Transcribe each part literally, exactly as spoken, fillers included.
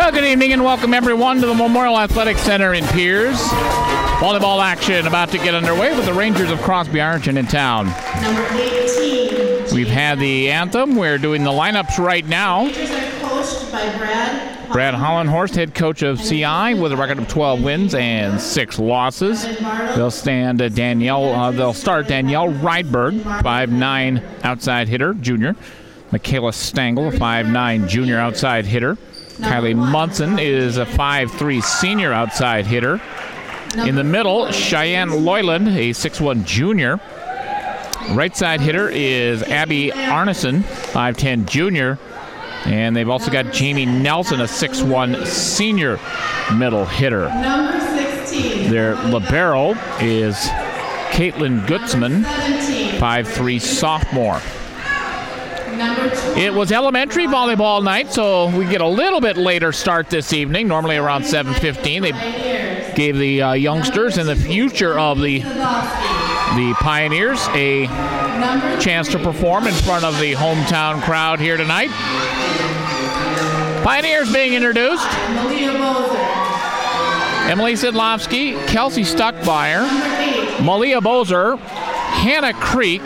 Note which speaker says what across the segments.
Speaker 1: Well, good evening and welcome everyone to the Memorial Athletic Center in Piers. Volleyball action about to get underway with the Rangers of Crosby Ironton in town.
Speaker 2: Number eighteen.
Speaker 1: We've had the anthem. We're doing the lineups right now.
Speaker 2: Rangers are coached by Brad.
Speaker 1: Brad Hollenhorst, head coach of C I, with a record of twelve wins and six losses. They'll stand uh, Danielle. Uh, they'll start Danielle Rydberg, five nine outside hitter, junior. Michaela Stangl, a five nine junior outside hitter. Kylie Munson is a five three senior outside hitter. In the middle, Cheyenne Loyland, a six one junior. Right side hitter is Abby Arneson, five ten junior. And they've also got Jamie Nelson, a six one senior middle hitter.
Speaker 2: Number sixteen.
Speaker 1: Their libero is Caitlin Gutzman, five three sophomore.
Speaker 2: Number two.
Speaker 1: It was elementary volleyball night, so we get a little bit later start this evening, normally around seven fifteen. They gave the uh, youngsters and the future of the, the Pioneers a chance to perform in front of the hometown crowd here tonight. Pioneers being introduced.
Speaker 2: Malia Bozer.
Speaker 1: Emily Sidlowski, Kelsey Stuckmeyer,
Speaker 2: Number eight.
Speaker 1: Malia Bozer, Hannah Creek,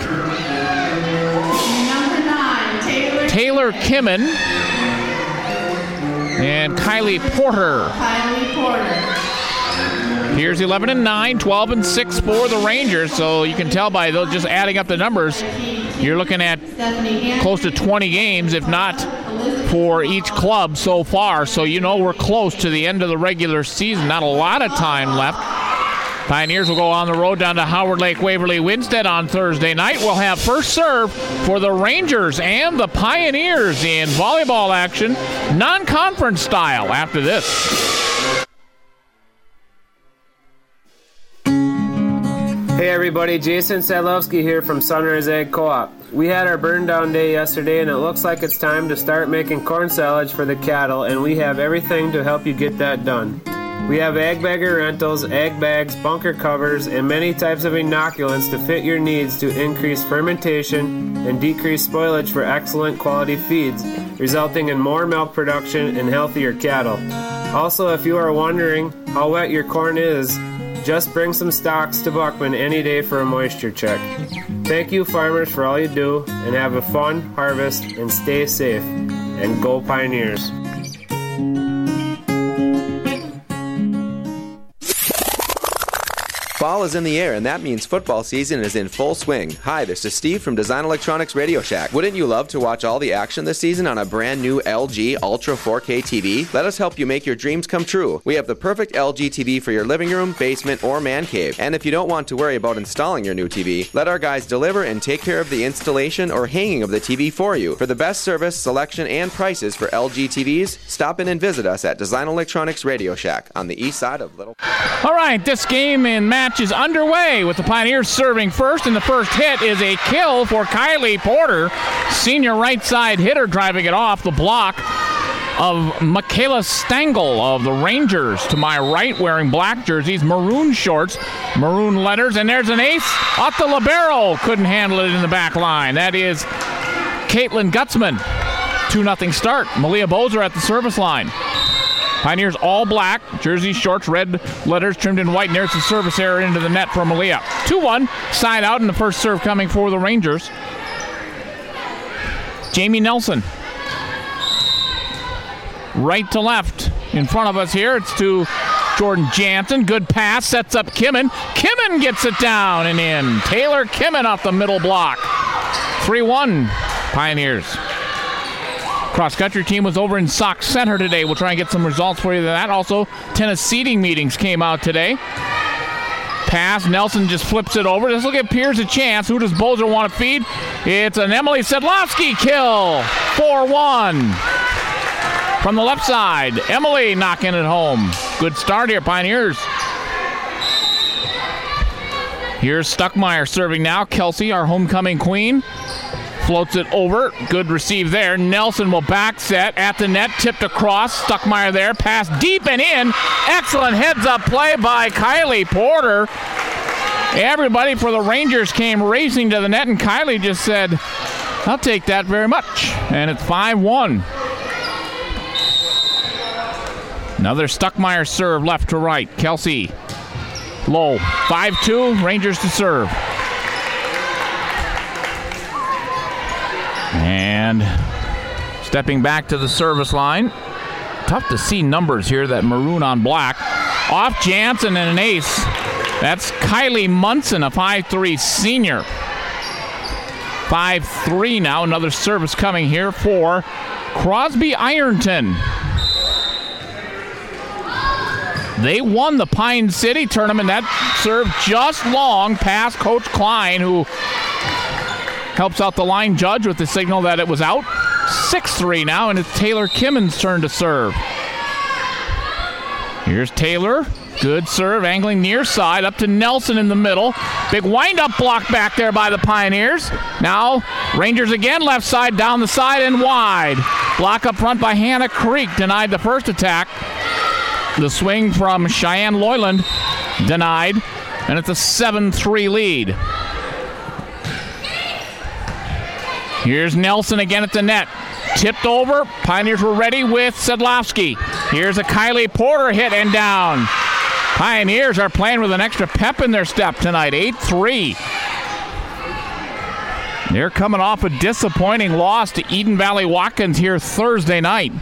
Speaker 2: Number nine. Taylor.
Speaker 1: Taylor Kimmen, and Kylie Porter.
Speaker 2: Kylie Porter.
Speaker 1: Here's eleven and nine, twelve and six for the Rangers. So you can tell by those just adding up the numbers, you're looking at close to twenty games, if not for each club so far. So you know we're close to the end of the regular season. Not a lot of time left. Pioneers will go on the road down to Howard Lake Waverly Winstead on Thursday night. We'll have first serve for the Rangers and the Pioneers in volleyball action, non-conference style, after this.
Speaker 3: Hey everybody, Jason Sadlowski here from Sunrise Ag Co-op. We had our burn down day yesterday and it looks like it's time to start making corn silage for the cattle, and we have everything to help you get that done. We have ag bagger rentals, ag bags, bunker covers, and many types of inoculants to fit your needs to increase fermentation and decrease spoilage for excellent quality feeds, resulting in more milk production and healthier cattle. Also, if you are wondering how wet your corn is, just bring some stocks to Buckman any day for a moisture check. Thank you, farmers, for all you do, and have a fun harvest and stay safe. And go Pioneers.
Speaker 4: Fall is in the air, and that means football season is in full swing. Hi, this is Steve from Design Electronics Radio Shack. Wouldn't you love to watch all the action this season on a brand new L G Ultra four K T V? Let us help you make your dreams come true. We have the perfect L G T V for your living room, basement, or man cave. And if you don't want to worry about installing your new T V, let our guys deliver and take care of the installation or hanging of the T V for you. For the best service, selection, and prices for L G T Vs, stop in and visit us at Design Electronics Radio Shack on the east side of Little...
Speaker 1: All right, this game and match is underway with the Pioneers serving first, and the first hit is a kill for Kylie Porter, senior right side hitter, driving it off the block of Michaela Stangl of the Rangers. To my right, wearing black jerseys, maroon shorts, maroon letters, and there's an ace off the libero. Couldn't handle it in the back line. That is Caitlin Gutzman. two nothing start. Malia Bozer at the service line. Pioneers all black, jersey, shorts, red letters trimmed in white, and there's the service error into the net for Malia. two one, side out, and the first serve coming for the Rangers. Jamie Nelson. Right to left. In front of us here, it's to Jordan Jansen. Good pass, sets up Kimmen. Kimmen gets it down and in. Taylor Kimmen off the middle block. three one, Pioneers. Cross-country team was over in Sauk Center today. We'll try and get some results for you there. That also, tennis seating meetings came out today. Pass, Nelson just flips it over. This will give Piers a chance. Who does Bozer want to feed? It's an Emily Sedlowski kill. four one. From the left side, Emily knocking it home. Good start here, Pioneers. Here's Stuckmeyer serving now. Kelsey, our homecoming queen, floats it over. Good receive there. Nelson will back set at the net. Tipped across. Stuckmeyer there. Pass deep and in. Excellent heads-up play by Kylie Porter. Everybody for the Rangers came racing to the net, and Kylie just said, I'll take that very much. And it's five one. Another Stuckmeyer serve left to right. Kelsey low. five two, Rangers to serve. And stepping back to the service line. Tough to see numbers here, that maroon on black. Off Jansen and an ace. That's Kylie Munson, a five three senior. five three now. Another service coming here for Crosby Ironton. They won the Pine City tournament. That serve just long past Coach Klein, who helps out the line judge with the signal that it was out. six three now, and it's Taylor Kimmon's turn to serve. Here's Taylor. Good serve, angling near side, up to Nelson in the middle. Big wind-up block back there by the Pioneers. Now, Rangers again, left side, down the side, and wide. Block up front by Hannah Creek, denied the first attack. The swing from Cheyenne Loyland, denied, and it's a seven three lead. Here's Nelson again at the net. Tipped over. Pioneers were ready with Sedlowski. Here's a Kylie Porter hit and down. Pioneers are playing with an extra pep in their step tonight. eight three. They're coming off a disappointing loss to Eden Valley Watkins here Thursday night.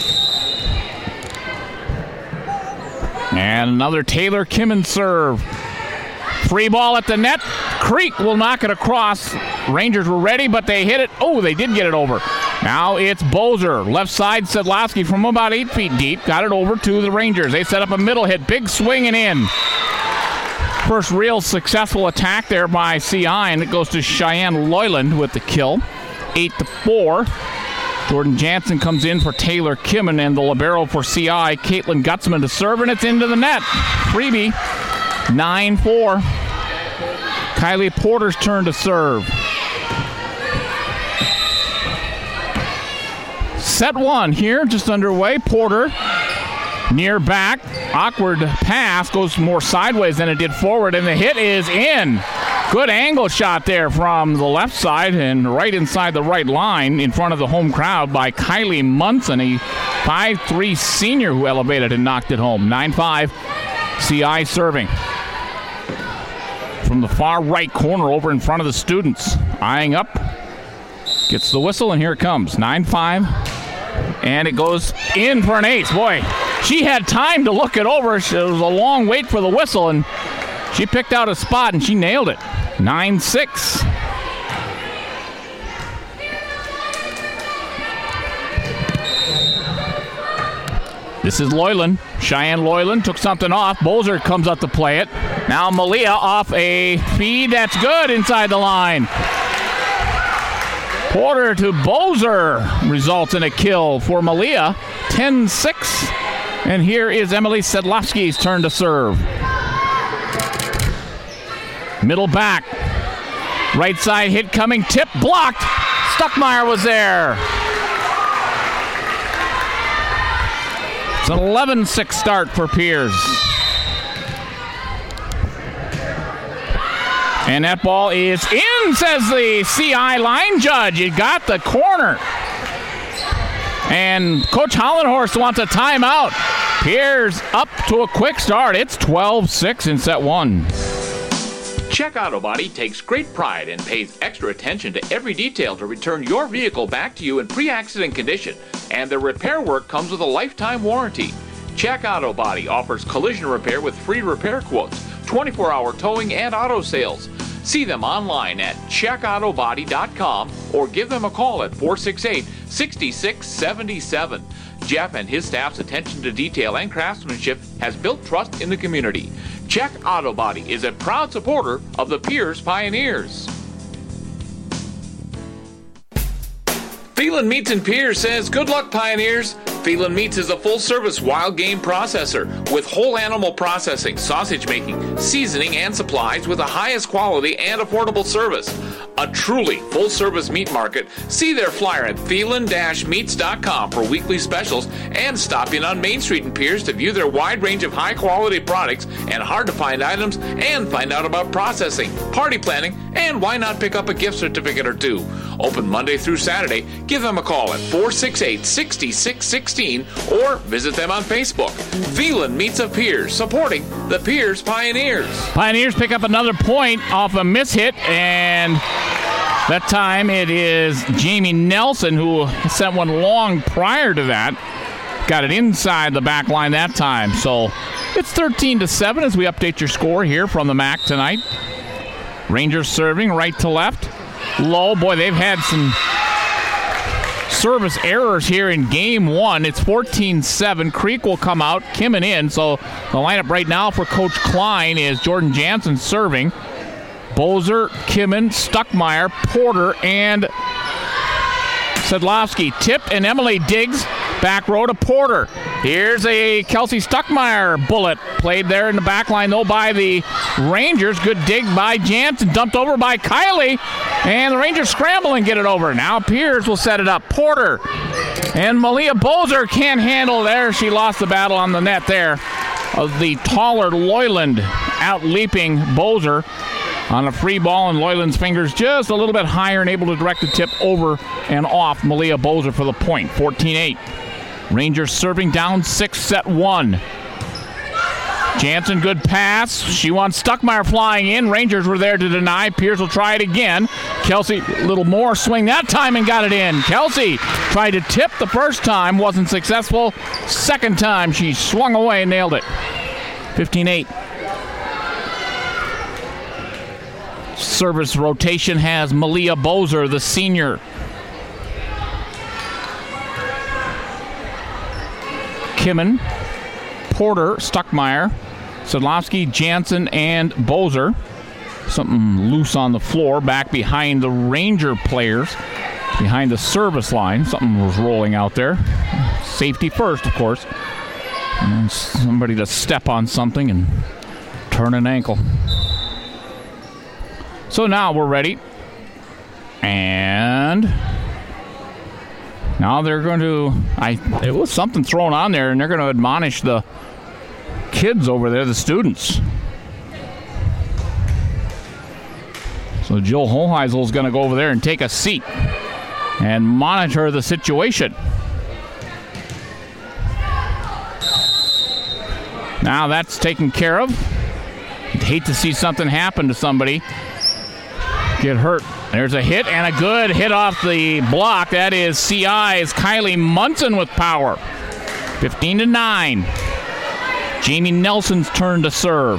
Speaker 1: And another Taylor Kimmon serve. Free ball at the net. Creek will knock it across. Rangers were ready, but they hit it. Oh, they did get it over. Now it's Bozer. Left side, Sedlowski from about eight feet deep. Got it over to the Rangers. They set up a middle hit. Big swing and in. First real successful attack there by C I, and it goes to Cheyenne Loyland with the kill. eight to four. Jordan Jansen comes in for Taylor Kimmon, and the libero for C I, Caitlin Gutzman to serve, and it's into the net. Freebie, nine four. Kylie Porter's turn to serve. Set one here, just underway. Porter near back. Awkward pass, goes more sideways than it did forward, and the hit is in. Good angle shot there from the left side and right inside the right line in front of the home crowd by Kylie Munson, a five three senior who elevated and knocked it home. nine five, C I serving. From the far right corner over in front of the students. Eyeing up. Gets the whistle, and here it comes. nine five. And it goes in for an ace. Boy, she had time to look it over. It was a long wait for the whistle, and she picked out a spot, and she nailed it. nine six. This is Loyland. Cheyenne Loyland took something off. Bozer comes up to play it. Now Malia off a feed. That's good inside the line. Porter to Bozer results in a kill for Malia. ten six. And here is Emily Sedlowski's turn to serve. Middle back. Right side hit coming. Tip blocked. Stuckmeyer was there. It's an eleven six start for Piers. And that ball is in, says the C I line judge. It got the corner. And Coach Hollenhorst wants a timeout. Piers up to a quick start. It's twelve six in set one.
Speaker 5: Check Auto Body takes great pride and pays extra attention to every detail to return your vehicle back to you in pre-accident condition. And their repair work comes with a lifetime warranty. Check Auto Body offers collision repair with free repair quotes, twenty-four hour towing, and auto sales. See them online at check auto body dot com or give them a call at four six eight, six six seven seven. Jeff and his staff's attention to detail and craftsmanship has built trust in the community. Check Auto Body is a proud supporter of the Piers Pioneers. Phelan Meats and Piers says, good luck, Pioneers. Phelan Meats is a full-service wild game processor with whole animal processing, sausage making, seasoning, and supplies with the highest quality and affordable service. a truly full-service meat market, see their flyer at thielen dash meats dot com for weekly specials and stop in on Main Street in Pierce to view their wide range of high-quality products and hard-to-find items and find out about processing, party planning, and why not pick up a gift certificate or two. Open Monday through Saturday. Give them a call at four six eight, six six one six or visit them on Facebook. Thielen Meats of Pierce, supporting the Pierce Pioneers.
Speaker 1: Pioneers pick up another point off a miss hit, and that time it is Jamie Nelson who sent one long prior to that. Got it inside the back line that time. So it's thirteen to seven as we update your score here from the M A C tonight. Rangers serving right to left. Low. Boy, they've had some service errors here in game one. It's fourteen seven. Creek will come out. Kimmin in. So the lineup right now for Coach Klein is Jordan Jansen serving. Bozer, Kimmin, Stuckmeyer, Porter, and Sedlowski. Tipped, and Emily Diggs back row to Porter. Here's a Kelsey Stuckmeyer bullet. Played there in the back line, though, by the Rangers. Good dig by Jansen. Dumped over by Kylie. And the Rangers scramble and get it over. Now Pierce will set it up. Porter. And Malia Bozer can't handle there. She lost the battle on the net there. Of the taller Loyland out leaping Bozer on a free ball, and Loyland's fingers just a little bit higher and able to direct the tip over and off Malia Bozer for the point. fourteen eight. Rangers serving down six, set one. Jansen, good pass. She wants Stuckmeyer flying in. Rangers were there to deny. Pierce will try it again. Kelsey, a little more swing that time and got it in. Kelsey tried to tip the first time, wasn't successful. Second time, she swung away and nailed it. fifteen eight. Service rotation has Malia Bozer, the senior. Kimmin, Porter, Stuckmeyer, Sedlowski, Jansen, and Bozer. Something loose on the floor back behind the Ranger players, behind the service line. Something was rolling out there. Safety first, of course. And somebody to step on something and turn an ankle. So now we're ready. And now they're going to, I it was something thrown on there, and they're going to admonish the kids over there, the students. So Jill Hoheisel is going to go over there and take a seat and monitor the situation. Now that's taken care of. I'd hate to see something happen to somebody get hurt. There's a hit and a good hit off the block. That is C I's Kylie Munson with power. fifteen to nine. Jamie Nelson's turn to serve.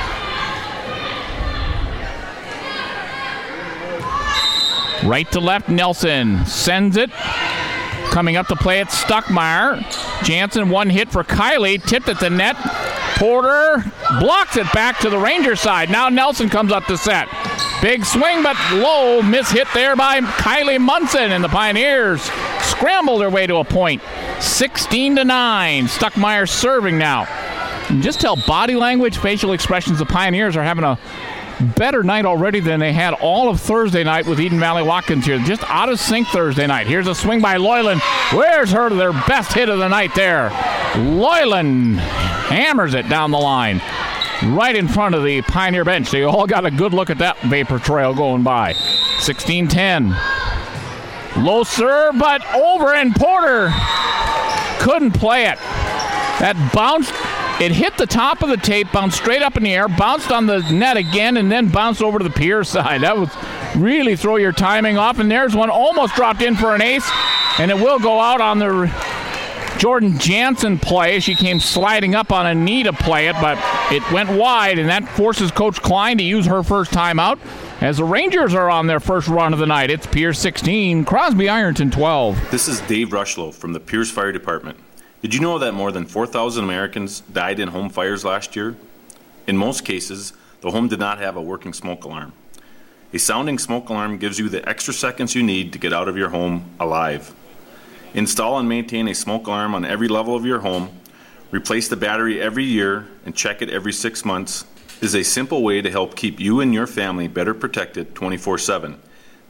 Speaker 1: Right to left, Nelson sends it. Coming up to play it, Stuckmeyer. Jansen, one hit for Kylie. Tipped at the net. Porter blocks it back to the Ranger side. Now Nelson comes up to set. Big swing, but low miss hit there by Kylie Munson, and the Pioneers scramble their way to a point. sixteen to nine. Stuckmeyer serving now. And just tell body language, facial expressions, the Pioneers are having a better night already than they had all of Thursday night with Eden Valley Watkins here. Just out of sync Thursday night. Here's a swing by Loyland. Where's her their best hit of the night there? Loyland hammers it down the line. Right in front of the Pioneer bench. They all got a good look at that vapor trail going by. sixteen ten. Low serve, but over, and Porter couldn't play it. That bounced. It hit the top of the tape, bounced straight up in the air, bounced on the net again, and then bounced over to the pier side. That was really throw your timing off. And there's one almost dropped in for an ace, and it will go out on the Jordan Jansen play. She came sliding up on a knee to play it, but it went wide, and that forces Coach Klein to use her first timeout as the Rangers are on their first run of the night. It's Pierce sixteen, Crosby Ironton twelve.
Speaker 6: This is Dave Rushlow from the Pierce Fire Department. Did you know that more than four thousand Americans died in home fires last year? In most cases, the home did not have a working smoke alarm. A sounding smoke alarm gives you the extra seconds you need to get out of your home alive. Install and maintain a smoke alarm on every level of your home, replace the battery every year, and check it every six months is a simple way to help keep you and your family better protected twenty-four seven.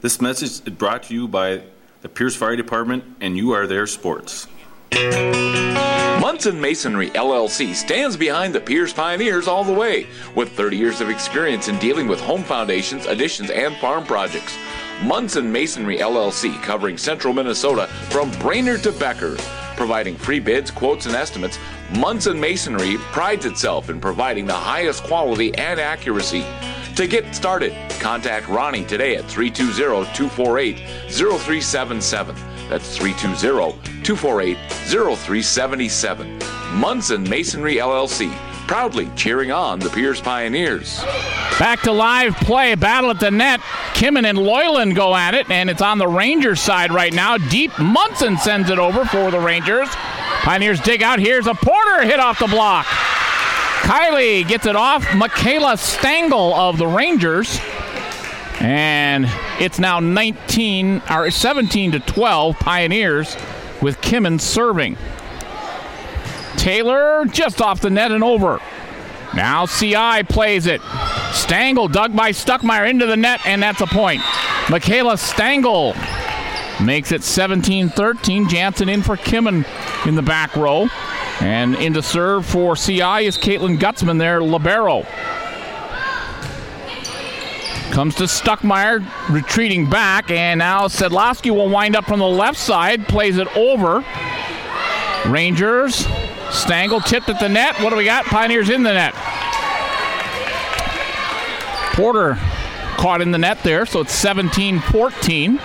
Speaker 6: This message is brought to you by the Pierce Fire Department and You Are There Sports.
Speaker 5: Munson Masonry, L L C stands behind the Pierce Pioneers all the way, with thirty years of experience in dealing with home foundations, additions, and farm projects. Munson Masonry, L L C, covering central Minnesota from Brainerd to Becker. Providing free bids, quotes, and estimates, Munson Masonry prides itself in providing the highest quality and accuracy. To get started, contact Ronnie today at three two zero, two four eight, zero three seven seven. That's three two zero, two four eight, zero three seven seven. Munson Masonry, L L C, proudly cheering on the Pierce Pioneers.
Speaker 1: Back to live play, battle at the net. Kimmin and Loyland go at it, and it's on the Rangers side right now. Deep, Munson sends it over for the Rangers. Pioneers dig out. Here's a Porter hit off the block. Kylie gets it off. Michaela Stengel of the Rangers. And it's now nineteen or seventeen to twelve Pioneers with Kimmin serving. Taylor just off the net and over. Now C I plays it. Stengel dug by Stuckmeyer into the net, and that's a point. Michaela Stengel makes it seventeen thirteen. Jansen in for Kimmin in the back row. And into serve for C I is Caitlin Gutzman there, libero. Comes to Stuckmeyer, retreating back, and now Sedlowski will wind up from the left side, plays it over. Rangers, Stengel tipped at the net. What do we got? Pioneers in the net. Porter caught in the net there, so it's seventeen fourteen.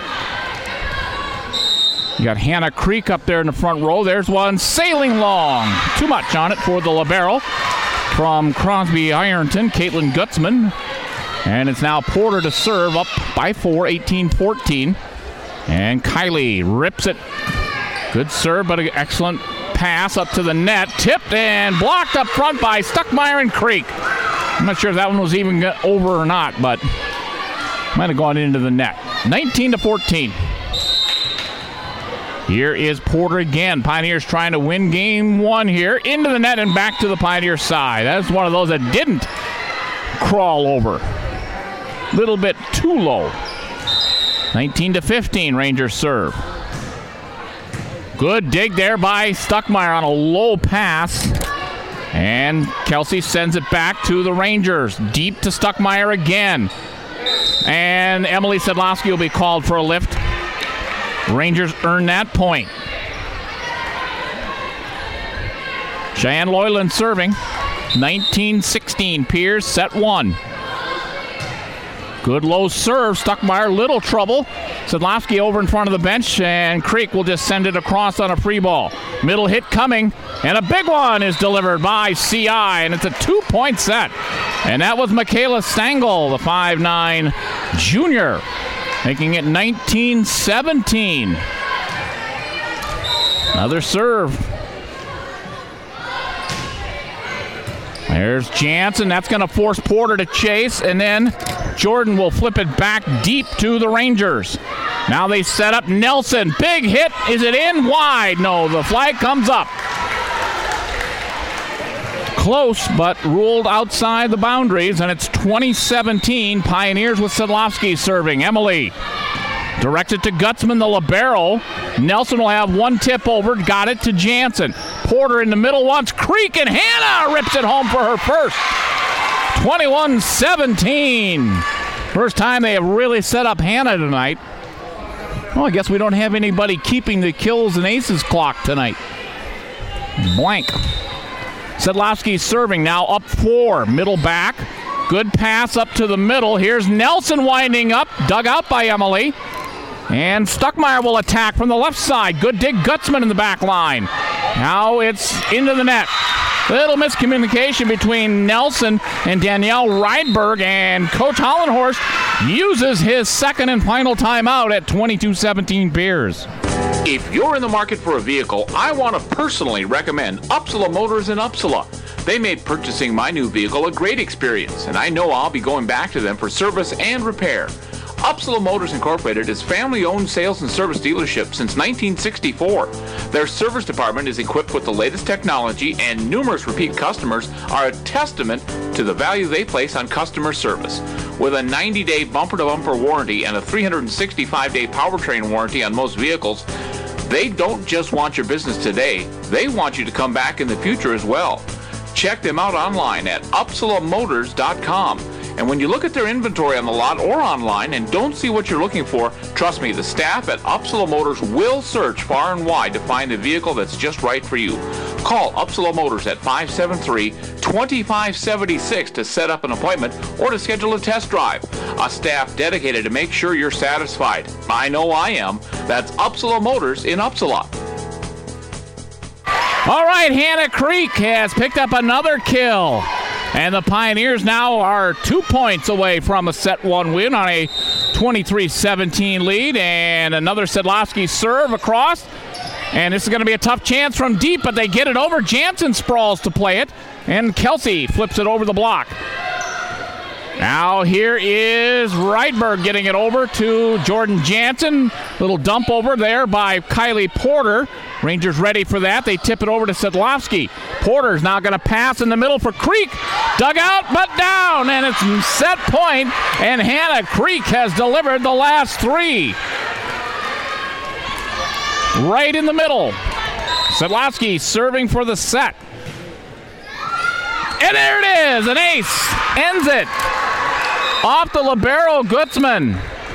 Speaker 1: You got Hannah Creek up there in the front row. There's one sailing long. Too much on it for the libero from Crosby Ironton, Caitlin Gutzman. And it's now Porter to serve, up by four, eighteen fourteen. And Kylie rips it. Good serve, but an excellent pass up to the net. Tipped and blocked up front by Stuckmeyer and Creek. I'm not sure if that one was even over or not, but might have gone into the net. nineteen to fourteen. Here is Porter again. Pioneers trying to win game one here. Into the net and back to the Pioneer side. That's one of those that didn't crawl over. Little bit too low. nineteen to fifteen, Rangers serve. Good dig there by Stuckmeyer on a low pass. And Kelsey sends it back to the Rangers. Deep to Stuckmeyer again. And Emily Sedlowski will be called for a lift. Rangers earn that point. Cheyenne Loyland serving. nineteen sixteen, Pierce, set one. Good low serve. Stuckmeyer, little trouble. Sedlowski over in front of the bench, and Creek will just send it across on a free ball. Middle hit coming, and a big one is delivered by C I, and it's a two-point set. And that was Michaela Stengel, the five nine junior, making it nineteen seventeen. Another serve. There's Jansen. That's going to force Porter to chase, and then Jordan will flip it back deep to the Rangers. Now they set up Nelson. Big hit. Is it in? Wide. No, the flag comes up. Close, but ruled outside the boundaries, and it's twenty seventeen. Pioneers with Sedlowski serving. Emily directed to Gutzman, the libero. Nelson will have one tip over. Got it to Jansen. Porter in the middle wants Creek, and Hannah rips it home for her first. twenty-one seventeen. First time they have really set up Hannah tonight. Well, I guess we don't have anybody keeping the kills and aces clock tonight. Blank. Sedlowski serving now up four. Middle back. Good pass up to the middle. Here's Nelson winding up. Dug out by Emily. And Stuckmeyer will attack from the left side. Good dig, Gutzman in the back line. Now it's into the net. Little miscommunication between Nelson and Danielle Rydberg, and Coach Hollenhorst uses his second and final timeout at twenty-two seventeen Bears.
Speaker 5: If you're in the market for a vehicle, I want to personally recommend Upsala Motors in Upsala. They made purchasing my new vehicle a great experience, and I know I'll be going back to them for service and repair. Upsala Motors Incorporated is family-owned sales and service dealership since nineteen sixty-four. Their service department is equipped with the latest technology, and numerous repeat customers are a testament to the value they place on customer service. With a ninety-day bumper-to-bumper warranty and a three hundred sixty-five day powertrain warranty on most vehicles, they don't just want your business today, they want you to come back in the future as well. Check them out online at upsala motors dot com. And when you look at their inventory on the lot or online and don't see what you're looking for, trust me, the staff at Upsala Motors will search far and wide to find a vehicle that's just right for you. Call Upsala Motors at five seven three, two five seven six to set up an appointment or to schedule a test drive. A staff dedicated to make sure you're satisfied. I know I am. That's Upsala Motors in Upsala.
Speaker 1: All right, Hannah Creek has picked up another kill. And the Pioneers now are two points away from a set one win on a twenty-three seventeen lead. And another Sedlowski serve across. And this is going to be a tough chance from deep, but they get it over. Jansen sprawls to play it. And Kelsey flips it over the block. Now here is Rydberg getting it over to Jordan Jansen. Little dump over there by Kylie Porter. Rangers ready for that. They tip it over to Sedlowski. Porter's now going to pass in the middle for Creek. Dug out, but down, and it's set point, and Hannah Creek has delivered the last three. Right in the middle. Sedlowski serving for the set. And there it is, an ace. Ends it. Off the libero, Gutzman.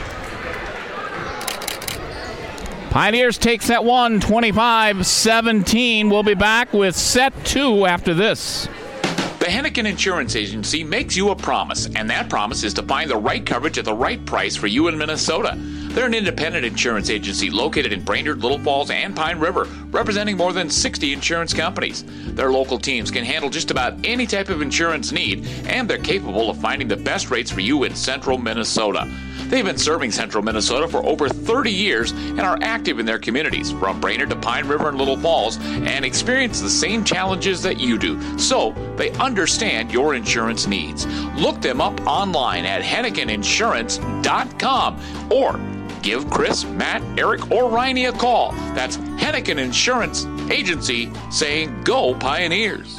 Speaker 1: Pioneers take set one, twenty-five seventeen. We'll be back with set two after this.
Speaker 5: The Hennigan Insurance Agency makes you a promise, and that promise is to find the right coverage at the right price for you in Minnesota. They're an independent insurance agency located in Brainerd, Little Falls, and Pine River, representing more than sixty insurance companies. Their local teams can handle just about any type of insurance need, and they're capable of finding the best rates for you in central Minnesota. They've been serving central Minnesota for over thirty years and are active in their communities, from Brainerd to Pine River and Little Falls, and experience the same challenges that you do. So they understand your insurance needs. Look them up online at hennigan insurance dot com or give Chris, Matt, Eric, or Riney a call. That's Hennigan Insurance Agency, saying go Pioneers.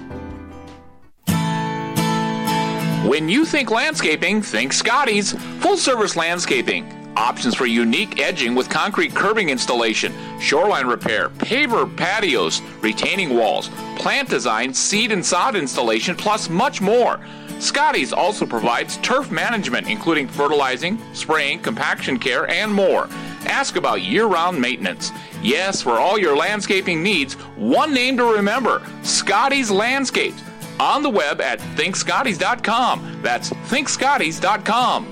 Speaker 5: When you think landscaping, think Scotty's. Full-service landscaping. Options for unique edging with concrete curbing installation, shoreline repair, paver patios, retaining walls, plant design, seed and sod installation, plus much more. Scotty's also provides turf management, including fertilizing, spraying, compaction care, and more. Ask about year-round maintenance. Yes, for all your landscaping needs, one name to remember, Scotty's Landscapes. On the web at think scotties dot com. That's think scotties dot com.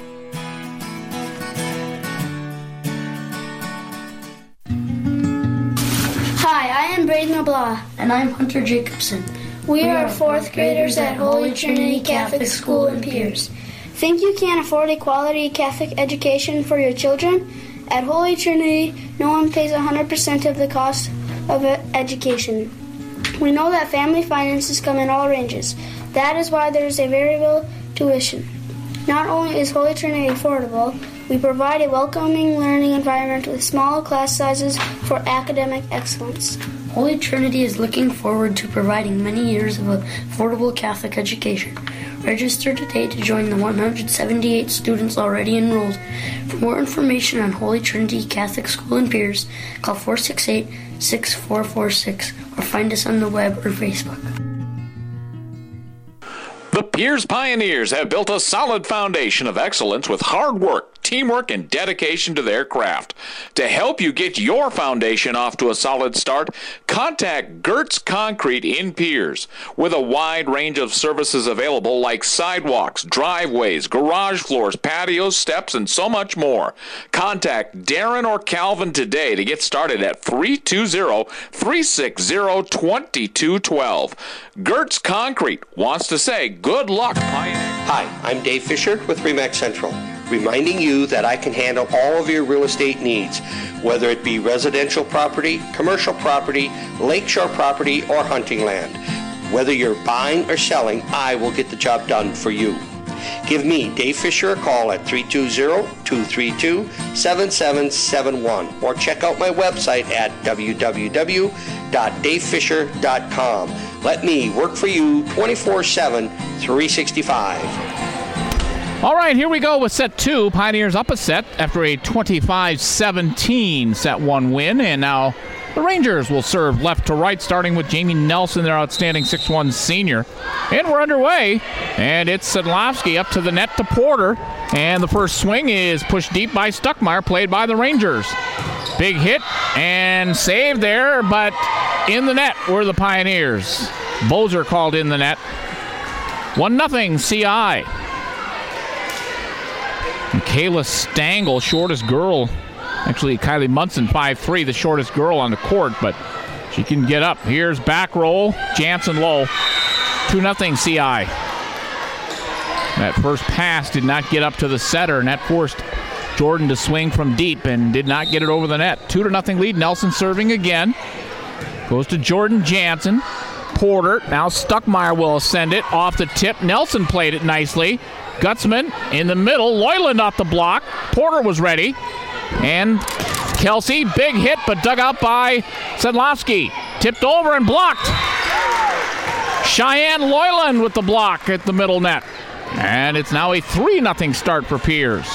Speaker 7: Hi, I am Braden LeBlanc.
Speaker 8: And I'm Hunter Jacobson.
Speaker 7: We, we are fourth graders at Holy Trinity Catholic School in Pierce. Think you can't afford a quality Catholic education for your children? At Holy Trinity, no one pays one hundred percent of the cost of education. We know that family finances come in all ranges. That is why there is a variable tuition. Not only is Holy Trinity affordable, we provide a welcoming learning environment with small class sizes for academic excellence.
Speaker 8: Holy Trinity is looking forward to providing many years of affordable Catholic education. Register today to join the one hundred seventy-eight students already enrolled. For more information on Holy Trinity Catholic School in Pierce, call four six eight, six four four six or find us on the web or Facebook.
Speaker 5: The Pierce Pioneers have built a solid foundation of excellence with hard work, teamwork, and dedication to their craft. To help you get your foundation off to a solid start, contact Gertz Concrete in Pierce. With a wide range of services available like sidewalks, driveways, garage floors, patios, steps, and so much more. Contact Darren or Calvin today to get started at three two zero, three six zero, two two one two. Gertz Concrete wants to say good luck, Pioneer.
Speaker 9: Hi, I'm Dave Fisher with Remax Central, reminding you that I can handle all of your real estate needs, whether it be residential property, commercial property, lakeshore property, or hunting land. Whether you're buying or selling, I will get the job done for you. Give me, Dave Fisher, a call at three two zero, two three two, seven seven seven one or check out my website at w w w dot dave fisher dot com. Let me work for you twenty-four seven, three sixty-five.
Speaker 1: All right, here we go with set two. Pioneers up a set after a twenty-five seventeen set one win. And now the Rangers will serve left to right, starting with Jamie Nelson, their outstanding six one senior. And we're underway. And it's Sedlowski up to the net to Porter. And the first swing is pushed deep by Stuckmeyer, played by the Rangers. Big hit and save there, but in the net were the Pioneers. Bozer called in the net. one nothing C I. Michaela Stangl, shortest girl. Actually, Kylie Munson, five three, the shortest girl on the court, but she can get up. Here's back roll, Jansen low. two nothing C I. That first pass did not get up to the setter, and that forced Jordan to swing from deep and did not get it over the net. two to nothing lead. Nelson serving again. Goes to Jordan Jansen. Porter. Now Stuckmeyer will send it off the tip. Nelson played it nicely. Gutzman in the middle. Loyland off the block. Porter was ready. And Kelsey, big hit, but dug out by Sedlowski. Tipped over and blocked. Cheyenne Loyland with the block at the middle net. And it's now a three nothing start for Piers.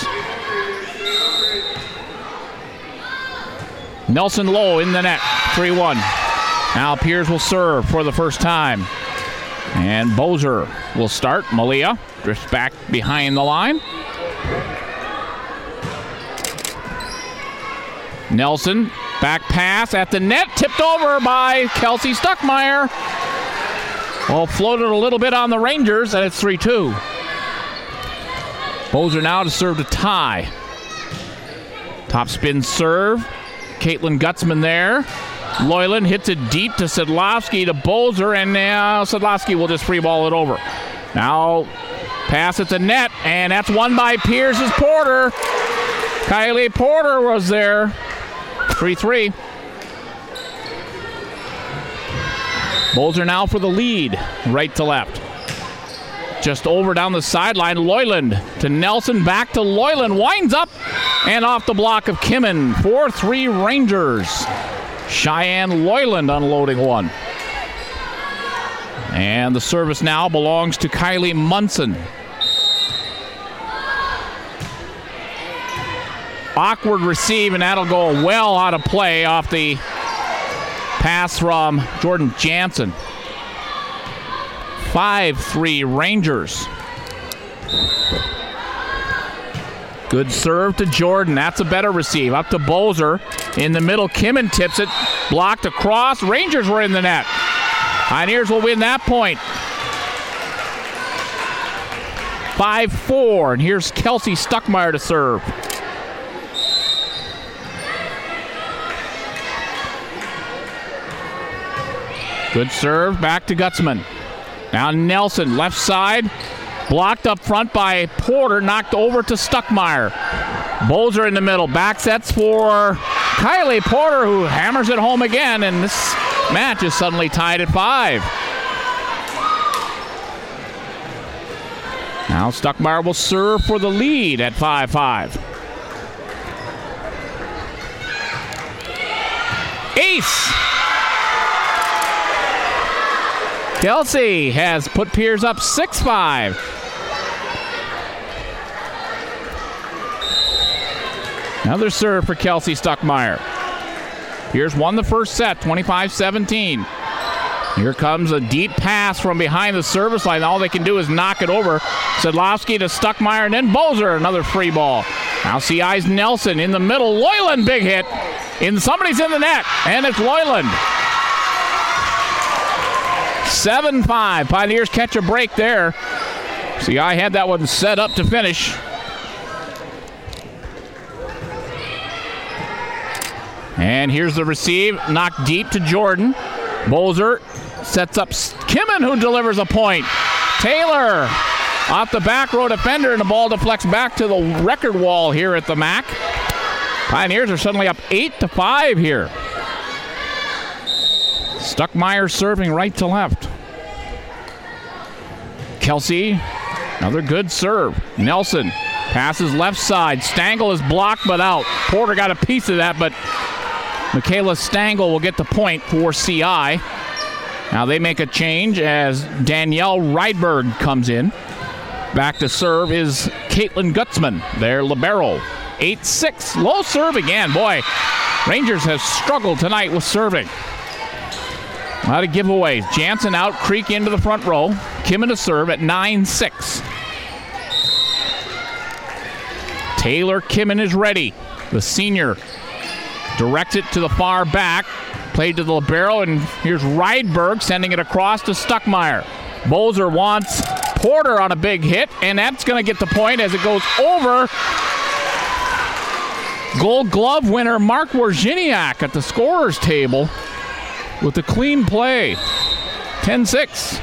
Speaker 1: Nelson Lowe in the net, three one. Now Piers will serve for the first time. And Bozer will start. Malia drifts back behind the line. Nelson, back pass at the net, tipped over by Kelsey Stuckmeyer. Well, floated a little bit on the Rangers, and it's three two. Bozer now to serve to tie. Top spin serve. Caitlin Gutzman there. Loyland hits it deep to Sedlowski to Bozer, and now Sedlowski will just free ball it over. Now pass at the net, and that's won by Piers' Porter. Kylie Porter was there. three three. Bozer now for the lead, right to left. Just over down the sideline, Loyland to Nelson, back to Loyland, winds up and off the block of Kimmin. four three Rangers. Cheyenne Loyland unloading one. And the service now belongs to Kylie Munson. Awkward receive, and that'll go well out of play off the pass from Jordan Jansen. five three Rangers. Good serve to Jordan. That's a better receive. Up to Bozer. In the middle, Kimmin tips it. Blocked across. Rangers were in the net. Pioneers will win that point. five four. And here's Kelsey Stuckmeyer to serve. Good serve. Back to Gutzman. Now Nelson, left side. Blocked up front by Porter, knocked over to Stuckmeyer. Bozer in the middle. Back sets for Kylie Porter, who hammers it home again, and this match is suddenly tied at five. Now Stuckmeyer will serve for the lead at five five. Ace! Kelsey has put Piers up six five. Another serve for Kelsey Stuckmeyer. Piers won the first set, twenty-five seventeen. Here comes a deep pass from behind the service line. All they can do is knock it over. Sedlowski to Stuckmeyer, and then Bozer, another free ball. Now C I's Nelson in the middle. Loyland, big hit. In somebody's in the net, and it's Loyland. seven five. Pioneers catch a break there. C I had that one set up to finish. And here's the receive. Knocked deep to Jordan. Bozer sets up Kimmin, who delivers a point. Taylor off the back row defender, and the ball deflects back to the record wall here at the M A C. Pioneers are suddenly up eight to five here. Stuckmeyer serving right to left. Kelsey Another good serve. Nelson passes left side. Stangl is blocked but out. Porter got a piece of that, but Michaela Stangl will get the point for C I. Now they make a change as Danielle Rydberg comes in. Back to serve is Caitlin Gutzman, their libero. eight six. Low serve again. Boy, Rangers have struggled tonight with serving. A lot of giveaways. Jansen out, Creek into the front row. Kimmin to serve at nine six. Taylor Kimmin is ready. The senior directs it to the far back. Played to the libero, and here's Rydberg sending it across to Stuckmeyer. Bozer wants Porter on a big hit, and that's going to get the point as it goes over. Gold Glove winner Mark Wawrzyniak at the scorer's table with a clean play. ten six.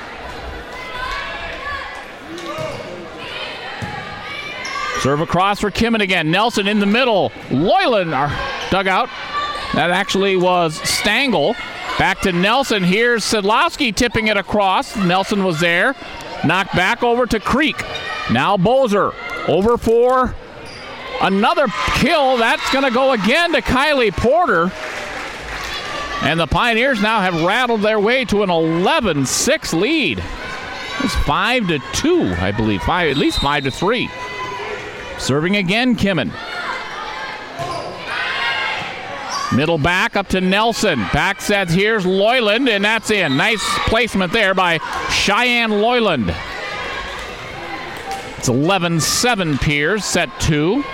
Speaker 1: Serve across for Kimmin again. Nelson in the middle. Loyland, our dugout. That actually was Stangl. Back to Nelson. Here's Sedlowski tipping it across. Nelson was there. Knocked back over to Creek. Now Bozer. Over for another kill. That's going to go again to Kylie Porter. And the Pioneers now have rattled their way to an eleven six lead. It's five to two, I believe. Five, at least five to three. Serving again, Kimmin. Middle back up to Nelson. Back sets, here's Loyland, and that's in. Nice placement there by Cheyenne Loyland. It's eleven seven Piers, set two.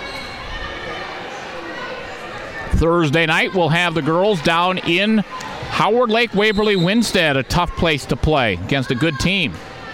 Speaker 1: Thursday night, we'll have the girls down in Howard Lake Waverly Winstead, a tough place to play against a good team.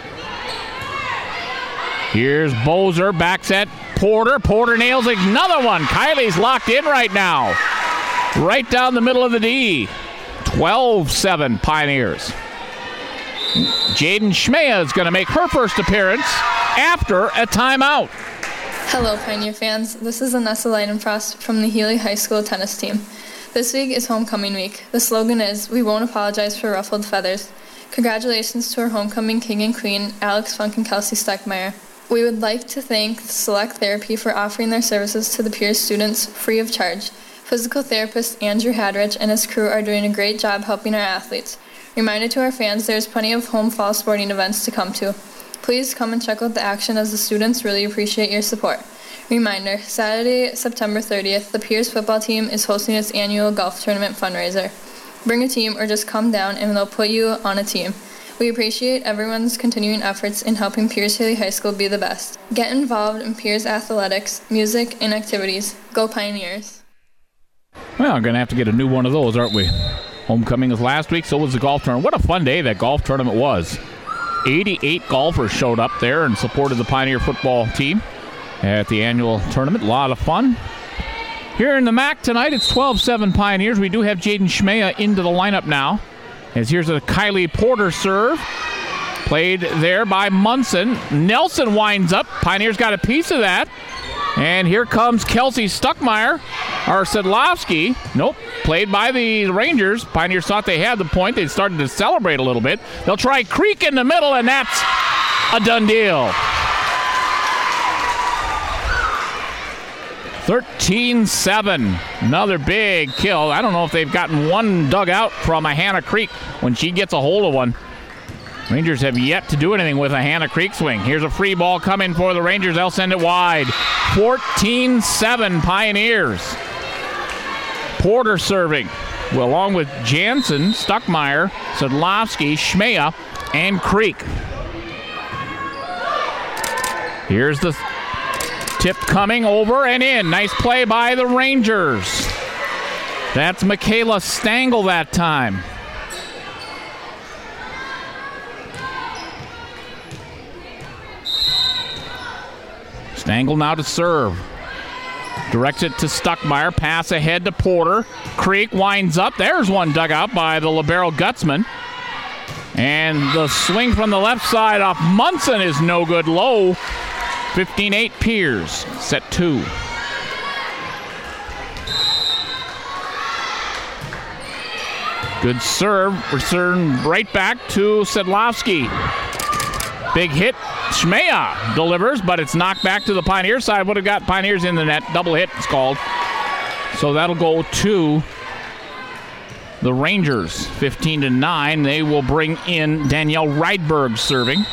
Speaker 1: Here's Bozer, back set, Porter. Porter nails another one. Kylie's locked in right now. Right down the middle of the D. twelve seven Pioneers. Jaden Schmea is going to make her first appearance after a timeout.
Speaker 10: Hello, Pioneer fans. This is Anessa Leidenfrost from the Healy High School tennis team. This week is homecoming week. The slogan is, "We won't apologize for ruffled feathers." Congratulations to our homecoming king and queen, Alex Funk and Kelsey Steckmeyer. We would like to thank Select Therapy for offering their services to the Piers students free of charge. Physical therapist Andrew Hadrich and his crew are doing a great job helping our athletes. Reminder to our fans, there's plenty of home fall sporting events to come to. Please come and check out the action as the students really appreciate your support. Reminder, Saturday, September thirtieth, the Piers football team is hosting its annual golf tournament fundraiser. Bring a team or just come down and they'll put you on a team. We appreciate everyone's continuing efforts in helping Piers Healy High School be the best. Get involved in Piers athletics, music, and activities. Go Pioneers.
Speaker 1: Well, I'm going to have to get a new one of those, aren't we? Homecoming was last week, so was the golf tournament. What a fun day that golf tournament was. eighty-eight golfers showed up there and supported the Pioneer football team at the annual tournament. A lot of fun. Here in the M A C tonight, it's twelve seven Pioneers. We do have Jaden Schmea into the lineup now. As here's a Kylie Porter serve. Played there by Munson. Nelson winds up. Pioneers got a piece of that. And here comes Kelsey Stuckmeyer, or Sedlowski. Nope, played by the Rangers. Pioneers thought they had the point. They started to celebrate a little bit. They'll try Creek in the middle, and that's a done deal. thirteen seven. Another big kill. I don't know if they've gotten one dug out from a Hannah Creek when she gets a hold of one. Rangers have yet to do anything with a Hannah Creek swing. Here's a free ball coming for the Rangers. They'll send it wide. fourteen seven Pioneers. Porter serving, well, along with Jansen, Stuckmeyer, Sedlowski, Schmea, and Creek. Here's the tip coming over and in. Nice play by the Rangers. That's Michaela Stangl that time. Stangl now to serve. Directs it to Stuckmeyer. Pass ahead to Porter. Creek winds up. There's one dug out by the libero Gutzman. And the swing from the left side off Munson is no good. Low. fifteen eight Piers. Set two. Good serve. Return right back to Sedlowski. Big hit Shmea delivers, but it's knocked back to the Pioneer side. Would have got Pioneers in the net. Double hit, it's called. So that'll go to the Rangers, fifteen to nine. They will bring in Danielle Rydberg serving.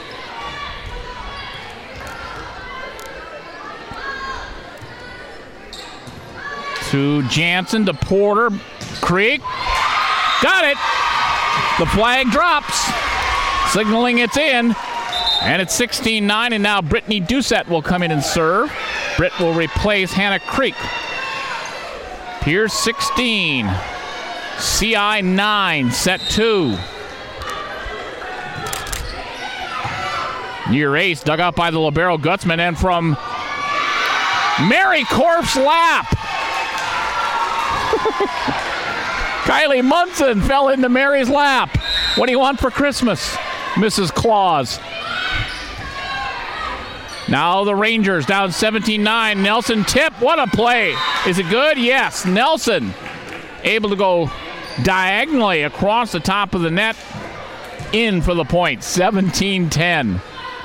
Speaker 1: To Jansen, to Porter. Creek. Got it. The flag drops, signaling it's in. And it's sixteen nine, and now Brittany Doucette will come in and serve. Britt will replace Hannah Creek. Pierce sixteen. C I nine, set two. Near ace, dug out by the libero Gutzman, and from Mary Korf's lap. Kylie Munson fell into Mary's lap. What do you want for Christmas, Missus Claus? Now the Rangers down seventeen nine. Nelson tip. What a play. Is it good? Yes. Nelson able to go diagonally across the top of the net. In for the point. seventeen ten.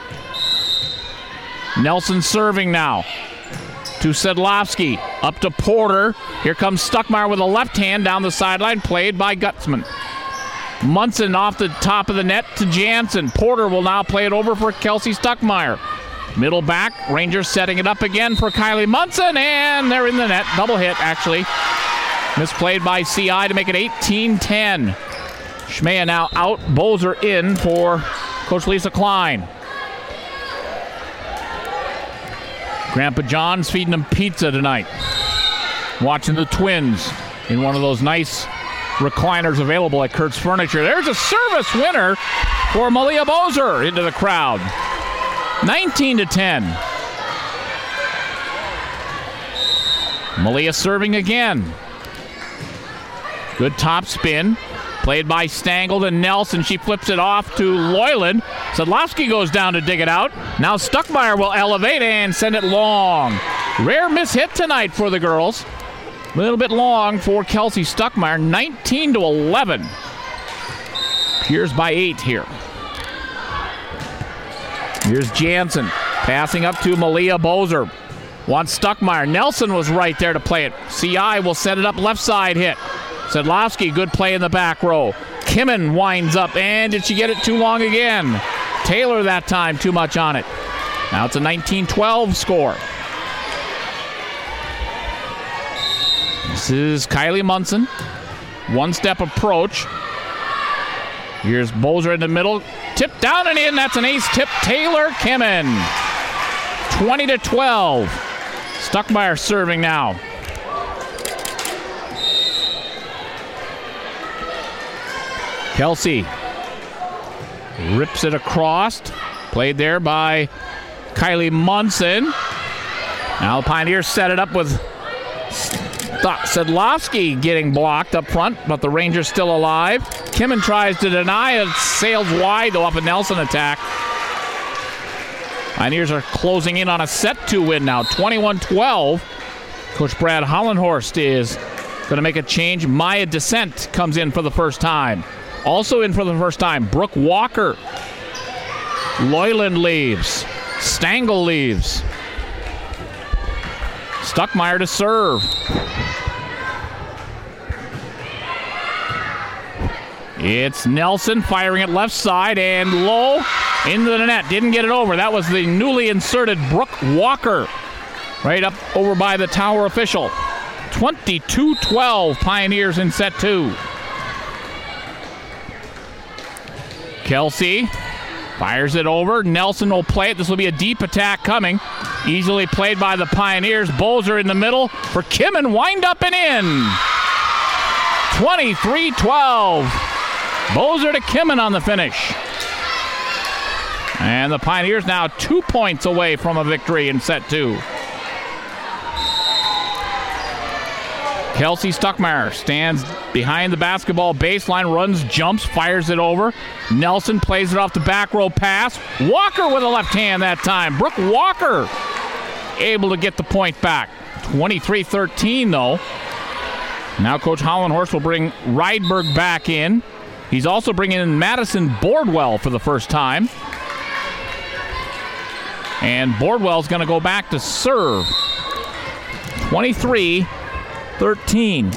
Speaker 1: Nelson serving now. To Sedlowski. Up to Porter. Here comes Stuckmeyer with a left hand down the sideline. Played by Gutzman. Munson off the top of the net to Jansen. Porter will now play it over for Kelsey Stuckmeyer. Middle back. Rangers setting it up again for Kylie Munson. And they're in the net. Double hit, actually. Misplayed by C I to make it eighteen ten. Shmea now out. Bozer in for Coach Lisa Klein. Grandpa John's feeding them pizza tonight. Watching the Twins in one of those nice recliners available at Kurt's Furniture. There's a service winner for Malia Bozer into the crowd. nineteen to ten. Malia serving again. Good top spin. Played by Stangl to Nelson. She flips it off to Loyland. Sedlowski goes down to dig it out. Now Stuckmeyer will elevate and send it long. Rare miss hit tonight for the girls. A little bit long for Kelsey Stuckmeyer. nineteen to eleven. Here's by eight here. Here's Jansen passing up to Malia Bozer. Wants Stuckmeyer. Nelson was right there to play it. C I will set it up left side hit. Sedlowski, good play in the back row. Kimmin winds up, and did she get it too long again? Taylor that time, too much on it. Now it's a nineteen twelve score. This is Kylie Munson. One-step approach. Here's Bozer in the middle. Tip down and in. That's an ace tip. Taylor Kimmin. twenty to twelve. Stuckmeyer serving now. Kelsey rips it across. Played there by Kylie Munson. Now the Pioneers set it up with Sedlowski getting blocked up front, but the Rangers still alive. Kimmin tries to deny it. Sails wide though off a Nelson attack. Pioneers are closing in on a set two win now. twenty-one twelve. Coach Brad Hollenhorst is going to make a change. Maya Descent comes in for the first time. Also in for the first time, Brooke Walker. Loyland leaves. Stangl leaves. Stuckmeyer to serve. It's Nelson firing it left side and low into the net. Didn't get it over. That was the newly inserted Brooke Walker. Right up over by the tower official. twenty-two twelve Pioneers in set two. Kelsey fires it over. Nelson will play it. This will be a deep attack coming. Easily played by the Pioneers. Bozer in the middle for Kimmin. Wind up and in. twenty-three twelve. Bozer to Kimmin on the finish. And the Pioneers now two points away from a victory in set two. Kelsey Stuckmeyer stands behind the basketball baseline, runs, jumps, fires it over. Nelson plays it off the back row pass. Walker with a left hand that time. Brooke Walker able to get the point back. twenty-three thirteen though. Now Coach Hollenhorst will bring Rydberg back in. He's also bringing in Madison Bordwell for the first time. And Bordwell's going to go back to serve. twenty-three thirteen.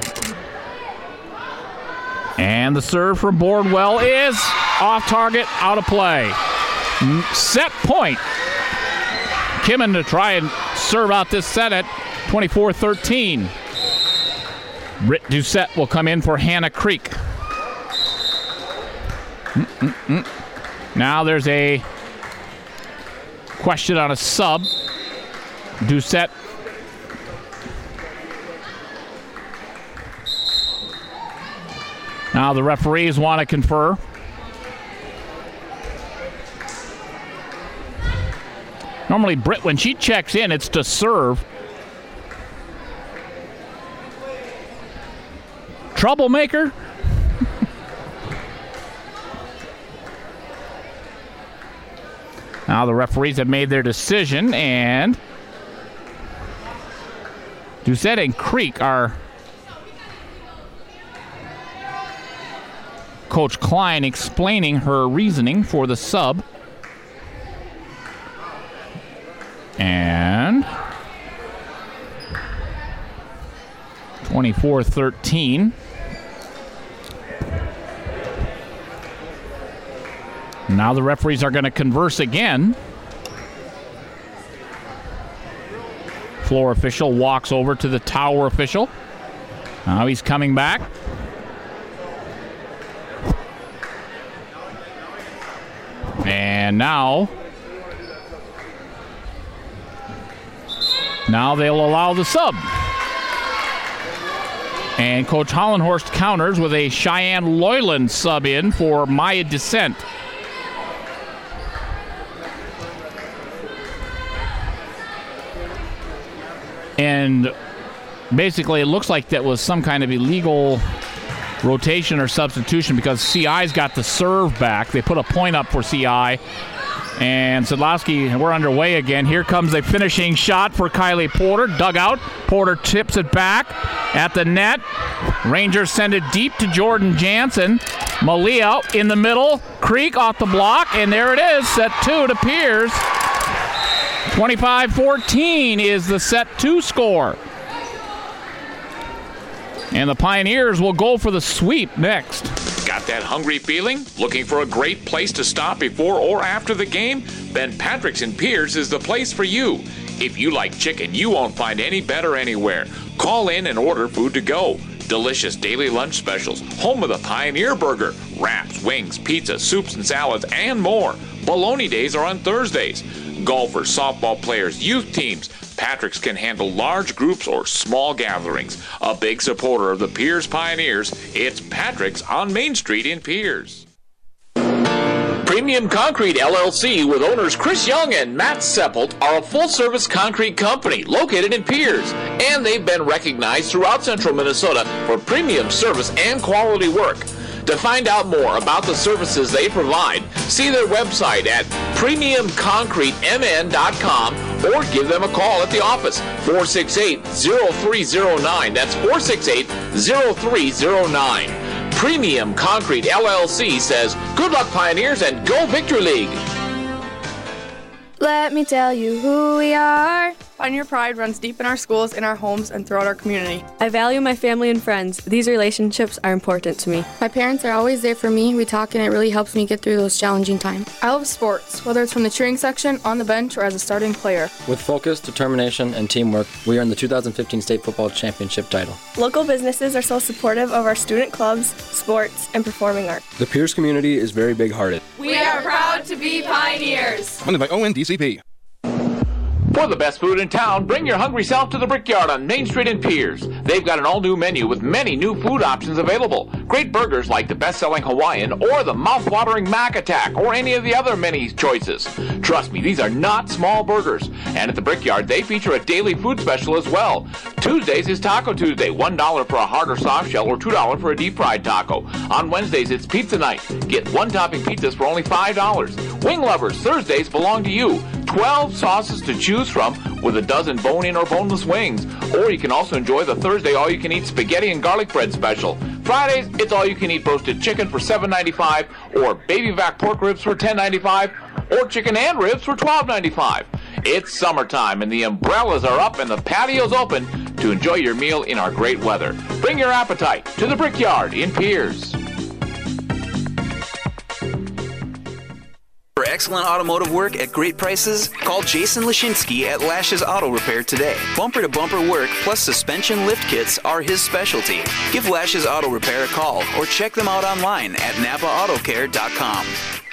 Speaker 1: And the serve from Bordwell is off target, out of play. Set point. Kimmin to try and serve out this set at twenty-four thirteen. Britt Doucette will come in for Hannah Creek. Mm-mm-mm. Now there's a question on a sub. Doucette. Now the referees want to confer. Normally Britt, when she checks in, it's to serve. Troublemaker? Now the referees have made their decision, and Doucette and Creek are Coach Klein explaining her reasoning for the sub. And twenty-four thirteen. Now the referees are going to converse again. Floor official walks over to the tower official. Now he's coming back. And now, now they'll allow the sub. And Coach Hollenhorst counters with a Cheyenne Loyland sub in for Maya Descent. And basically it looks like that was some kind of illegal rotation or substitution because C I's got the serve back. They put a point up for C I. And Sadlowski, we're underway again. Here comes a finishing shot for Kylie Porter. Dug out. Porter tips it back at the net. Rangers send it deep to Jordan Jansen. Malia in the middle. Creek off the block. And there it is. Set two to Piers. twenty-five fourteen is the set two score. And the Pioneers will go for the sweep next.
Speaker 5: Got that hungry feeling? Looking for a great place to stop before or after the game? Ben Patrick's in Piers is the place for you. If you like chicken, you won't find any better anywhere. Call in and order food to go. Delicious daily lunch specials, home of the Pioneer Burger, wraps, wings, pizza, soups and salads, and more. Bologna days are on Thursdays. Golfers, softball players, youth teams, Patrick's can handle large groups or small gatherings. A big supporter of the Piers Pioneers, it's Patrick's on Main Street in Piers. Premium Concrete L L C with owners Chris Young and Matt Seppelt are a full-service concrete company located in Piers, and they've been recognized throughout central Minnesota for premium service and quality work. To find out more about the services they provide, see their website at premium concrete m n dot com or give them a call at the office, four six eight, zero three zero nine. That's four six eight, zero three zero nine. Premium Concrete L L C says, good luck, Pioneers, and go Victory League.
Speaker 11: Let me tell you who we are. Pioneer pride runs deep in our schools, in our homes, and throughout our community.
Speaker 12: I value my family and friends. These relationships are important to me.
Speaker 11: My parents are always there for me. We talk, and it really helps me get through those challenging times. I love sports, whether it's from the cheering section, on the bench, or as a starting player.
Speaker 13: With focus, determination, and teamwork, we earned the two thousand fifteen State Football Championship title.
Speaker 14: Local businesses are so supportive of our student clubs, sports, and performing arts.
Speaker 15: The Piers community is very big-hearted.
Speaker 2: We are proud to be Pioneers.
Speaker 15: Funded by O N D C P.
Speaker 5: For the best food in town, bring your hungry self to the Brickyard on Main Street in Piers. They've got an all-new menu with many new food options available. Great burgers like the best-selling Hawaiian or the mouth-watering Mac Attack or any of the other many choices. Trust me, these are not small burgers. And at the Brickyard, they feature a daily food special as well. Tuesdays is Taco Tuesday, one dollar for a hard or soft shell or two dollars for a deep-fried taco. On Wednesdays, it's Pizza Night. Get one-topping pizzas for only five dollars. Wing Lovers, Thursdays belong to you. twelve sauces to choose from with a dozen bone-in or boneless wings. Or you can also enjoy the Thursday all-you-can-eat spaghetti and garlic bread special. Fridays, it's all-you-can-eat roasted chicken for seven ninety-five, or baby back pork ribs for ten ninety-five, or chicken and ribs for twelve ninety-five. It's summertime and the umbrellas are up and the patio's open to enjoy your meal in our great weather. Bring your appetite to the Brickyard in Piers.
Speaker 16: For excellent automotive work at great prices, call Jason Lashinsky at Lashes Auto Repair today. Bumper-to-bumper work plus suspension lift kits are his specialty. Give Lashes Auto Repair a call or check them out online at napa auto care dot com.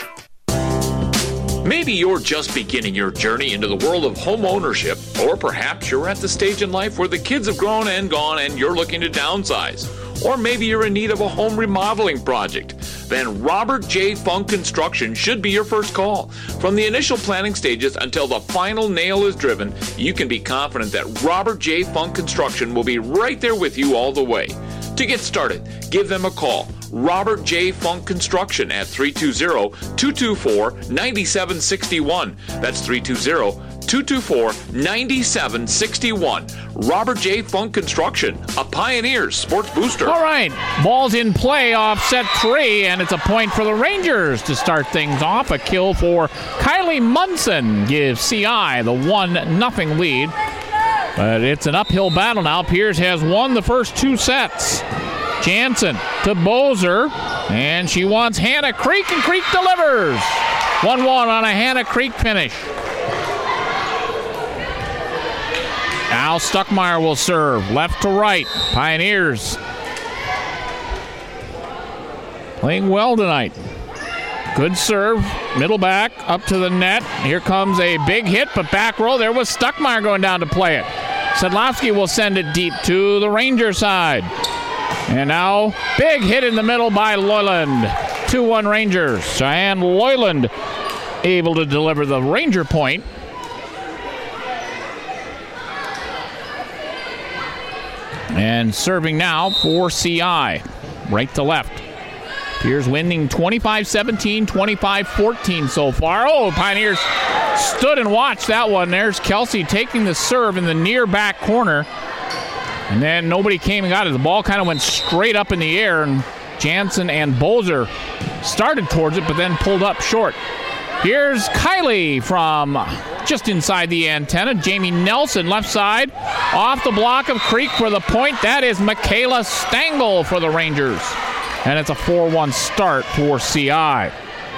Speaker 5: Maybe you're just beginning your journey into the world of home ownership, or perhaps you're at the stage in life where the kids have grown and gone and you're looking to downsize. Or maybe you're in need of a home remodeling project. Then Robert J. Funk Construction should be your first call. From the initial planning stages until the final nail is driven, you can be confident that Robert J. Funk Construction will be right there with you all the way. To get started, give them a call. Robert J. Funk Construction at three two zero, two two four, nine seven six one. That's three two zero, two two four, nine seven six one. Robert J. Funk Construction, a Pioneers sports booster.
Speaker 1: All right, ball's in play off set three, and it's a point for the Rangers to start things off. A kill for Kylie Munson gives C I the one nothing lead. But it's an uphill battle now. Piers has won the first two sets. Jansen to Bozer, and she wants Hannah Creek, and Creek delivers. one one on a Hannah Creek finish. Now Stuckmeyer will serve, left to right. Pioneers playing well tonight. Good serve, middle back, up to the net. Here comes a big hit, but back row, there was Stuckmeyer going down to play it. Sedlowski will send it deep to the Ranger side. And now, big hit in the middle by Loyland. two one Rangers. Cheyenne Loyland able to deliver the Ranger point. And serving now for C I. Right to left. Piers winning twenty-five seventeen, twenty-five fourteen so far. Oh, Pioneers stood and watched that one. There's Kelsey taking the serve in the near back corner. And then nobody came and got it. The ball kind of went straight up in the air, and Jansen and Bozer started towards it, but then pulled up short. Here's Kylie from just inside the antenna. Jamie Nelson, left side, off the block of Creek for the point. That is Michaela Stengel for the Rangers. And it's a four one start for C I.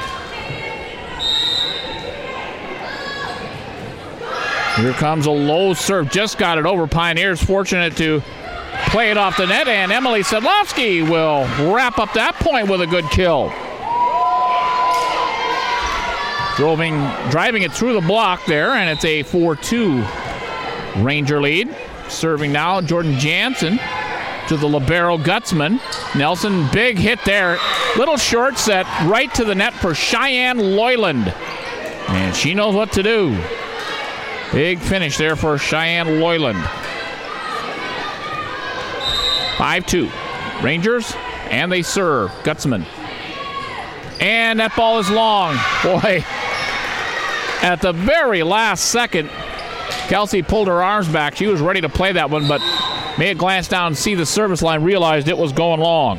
Speaker 1: Here comes a low serve. Just got it over. Pioneers fortunate to play it off the net, and Emily Sedlowski will wrap up that point with a good kill. Driving, driving it through the block there, and it's a four two Ranger lead. Serving now, Jordan Jansen to the libero Gutzman. Nelson, big hit there. Little short set right to the net for Cheyenne Loyland. And she knows what to do. Big finish there for Cheyenne Loyland. five two. Rangers, and they serve. Gutzman. And that ball is long. Boy, at the very last second, Kelsey pulled her arms back. She was ready to play that one, but made a glance down and see the service line, realized it was going long.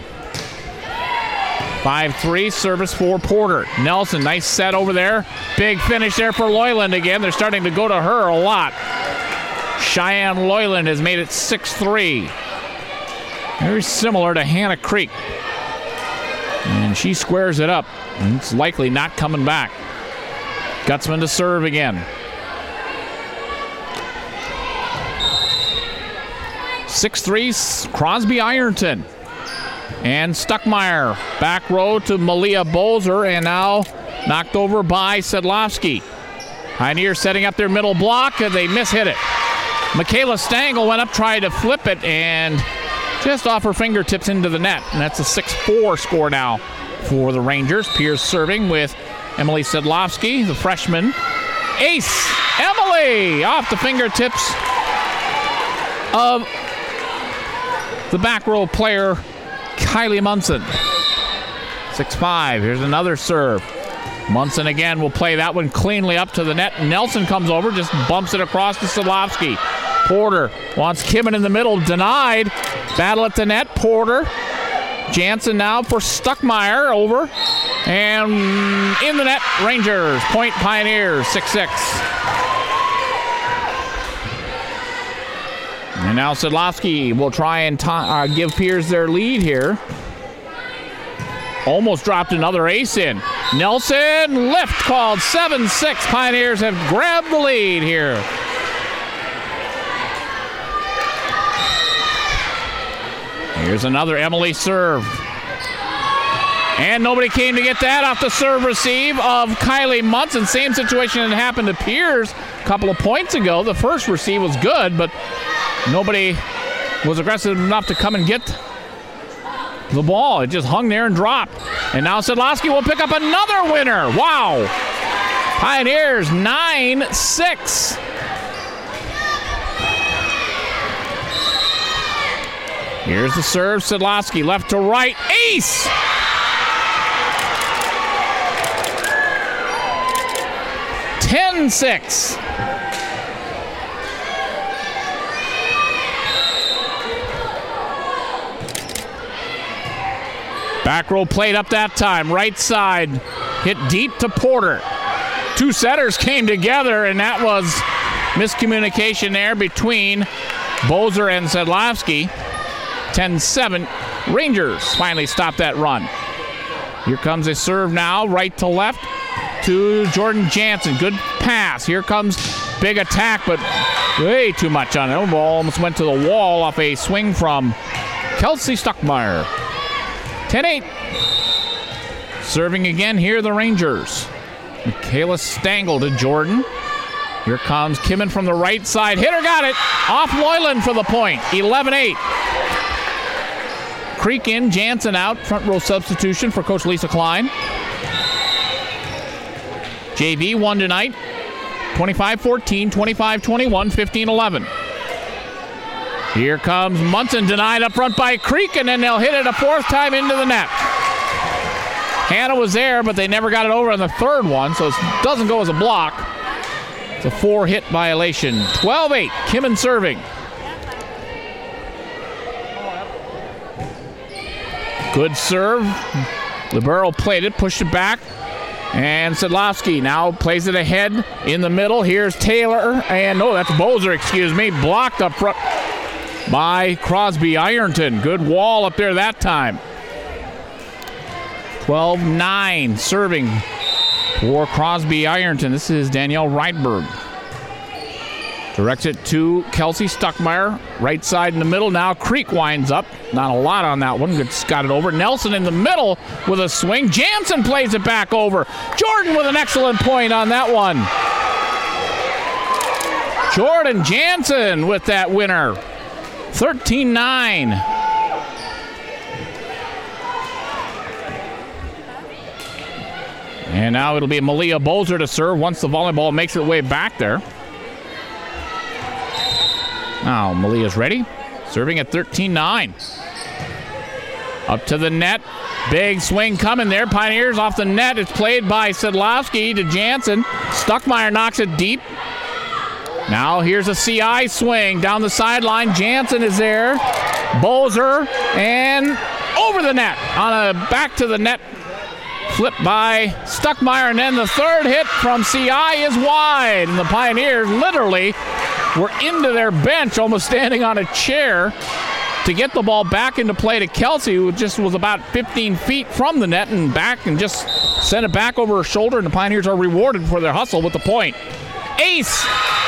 Speaker 1: five three, service for Porter. Nelson, nice set over there. Big finish there for Loyland again. They're starting to go to her a lot. Cheyenne Loyland has made it six three. Very similar to Hannah Creek. And she squares it up. And it's likely not coming back. Gutzman to serve again. six three, Crosby Ironton. And Stuckmeyer, back row to Malia Bozer, and now knocked over by Sedlowski. Pioneers setting up their middle block, and they mishit it. Michaela Stengel went up, tried to flip it, and just off her fingertips into the net. And that's a six four score now for the Rangers. Piers serving with Emily Sedlowski, the freshman. Ace, Emily, off the fingertips of the back row player, Kylie Munson. six five. Here's another serve. Munson again will play that one cleanly up to the net. Nelson comes over, just bumps it across to Sedlowski. Porter wants Kimmon in the middle, denied. Battle at the net. Porter. Jansen now for Stuckmeyer, over. And in the net, Rangers. Point Pioneers, six six. And now Sedlowski will try and t- uh, give Piers their lead here. Almost dropped another ace in. Nelson, lift called, seven six. Pioneers have grabbed the lead here. Here's another Emily serve. And nobody came to get that off the serve receive of Kylie Munson. Same situation that happened to Piers a couple of points ago. The first receive was good, but nobody was aggressive enough to come and get the ball. It just hung there and dropped. And now Sedlowski will pick up another winner. Wow. Pioneers nine six. Here's the serve. Sedlowski left to right. Ace. ten six. Back row played up that time. Right side hit deep to Porter. Two setters came together, and that was miscommunication there between Bozer and Sedlowski. ten seven. Rangers finally stopped that run. Here comes a serve now, right to left to Jordan Jansen. Good pass. Here comes big attack, but way too much on it. Ball almost went to the wall off a swing from Kelsey Stuckmeyer. ten eight. Serving again here, the Rangers. Michaela Stangl to Jordan. Here comes Kimmin from the right side. Hitter got it. Off Loyland for the point. eleven eight. Creek in, Jansen out. Front row substitution for Coach Lisa Klein. J V won tonight. twenty-five fourteen, twenty-five twenty-one, fifteen eleven. Here comes Munson, denied up front by Creek, and then they'll hit it a fourth time into the net. Hannah was there, but they never got it over on the third one, so it doesn't go as a block. It's a four-hit violation. twelve eight, Kimmin serving. Good serve. Libero played it, pushed it back. And Sedlowski now plays it ahead in the middle. Here's Taylor, and no, that's Bozer, excuse me. Blocked up front by Crosby Ironton. Good wall up there that time. twelve nine serving for Crosby Ironton. This is Danielle Reitberg. Directs it to Kelsey Stuckmeyer. Right side in the middle. Now Creek winds up. Not a lot on that one. Just got it over. Nelson in the middle with a swing. Jansen plays it back over. Jordan with an excellent point on that one. Jordan Jansen with that winner. thirteen nine. And now it'll be Malia Bozer to serve once the volleyball makes its way back there. Now Malia's ready. Serving at thirteen nine. Up to the net. Big swing coming there. Pioneers off the net. It's played by Sedlowski to Jansen. Stuckmeyer knocks it deep. Now here's a C I swing down the sideline. Jansen is there. Bozer and over the net on a back to the net flip by Stuckmeyer. And then the third hit from C I is wide. And the Pioneers literally were into their bench, almost standing on a chair to get the ball back into play to Kelsey, who just was about fifteen feet from the net and back and just sent it back over her shoulder. And the Pioneers are rewarded for their hustle with the point. Ace!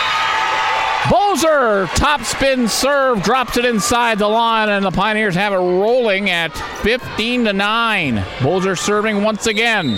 Speaker 1: Bozer, top spin serve, drops it inside the line, and the Pioneers have it rolling at fifteen to nine. Bozer serving once again.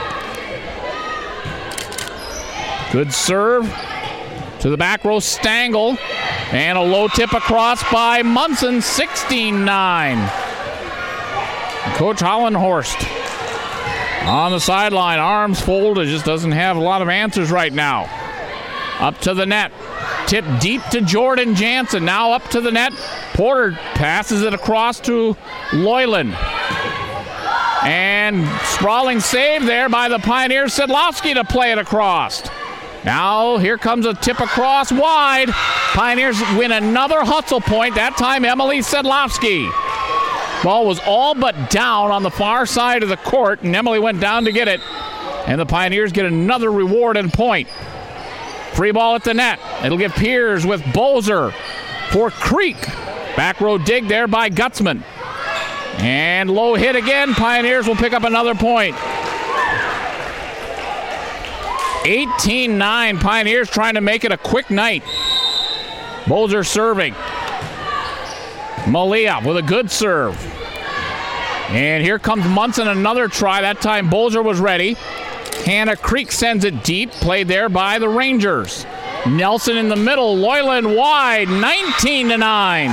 Speaker 1: Good serve to the back row, Stangl, and a low tip across by Munson, sixteen nine. Coach Hollenhorst on the sideline, arms folded, just doesn't have a lot of answers right now. Up to the net. Tip deep to Jordan Jansen. Now up to the net. Porter passes it across to Loyland. And sprawling save there by the Pioneers. Sedlowski to play it across. Now here comes a tip across wide. Pioneers win another hustle point. That time Emily Sedlowski. Ball was all but down on the far side of the court, and Emily went down to get it. And the Pioneers get another reward and point. Free ball at the net. It'll give Piers with Bozer. for Creek. Back row dig there by Gutzman. And low hit again. Pioneers will pick up another point. eighteen nine. Pioneers trying to make it a quick night. Bolger serving. Malia with a good serve. And here comes Munson, another try. That time Bolger was ready. Hannah Creek sends it deep. Played there by the Rangers. Nelson in the middle. Loyland wide. nineteen to nine.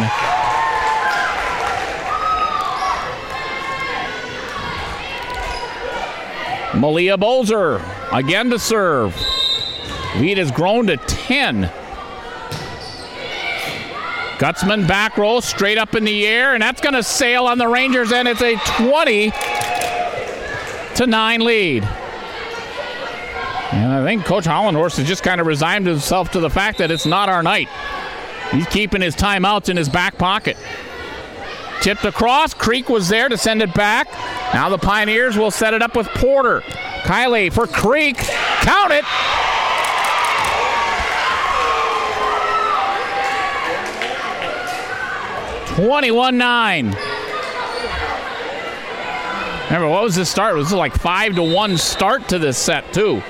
Speaker 1: Malia Bolger again to serve. Lead has grown to ten. Gutzman back row, straight up in the air, and that's going to sail on the Rangers, and it's a twenty to nine lead. And I think Coach Hollenhorst has just kind of resigned himself to the fact that it's not our night. He's keeping his timeouts in his back pocket. Tipped across. Creek was there to send it back. Now the Pioneers will set it up with Porter. Kiley for Creek. Count it. twenty-one nine. Remember, what was the start? It was like five to one start to this set, too.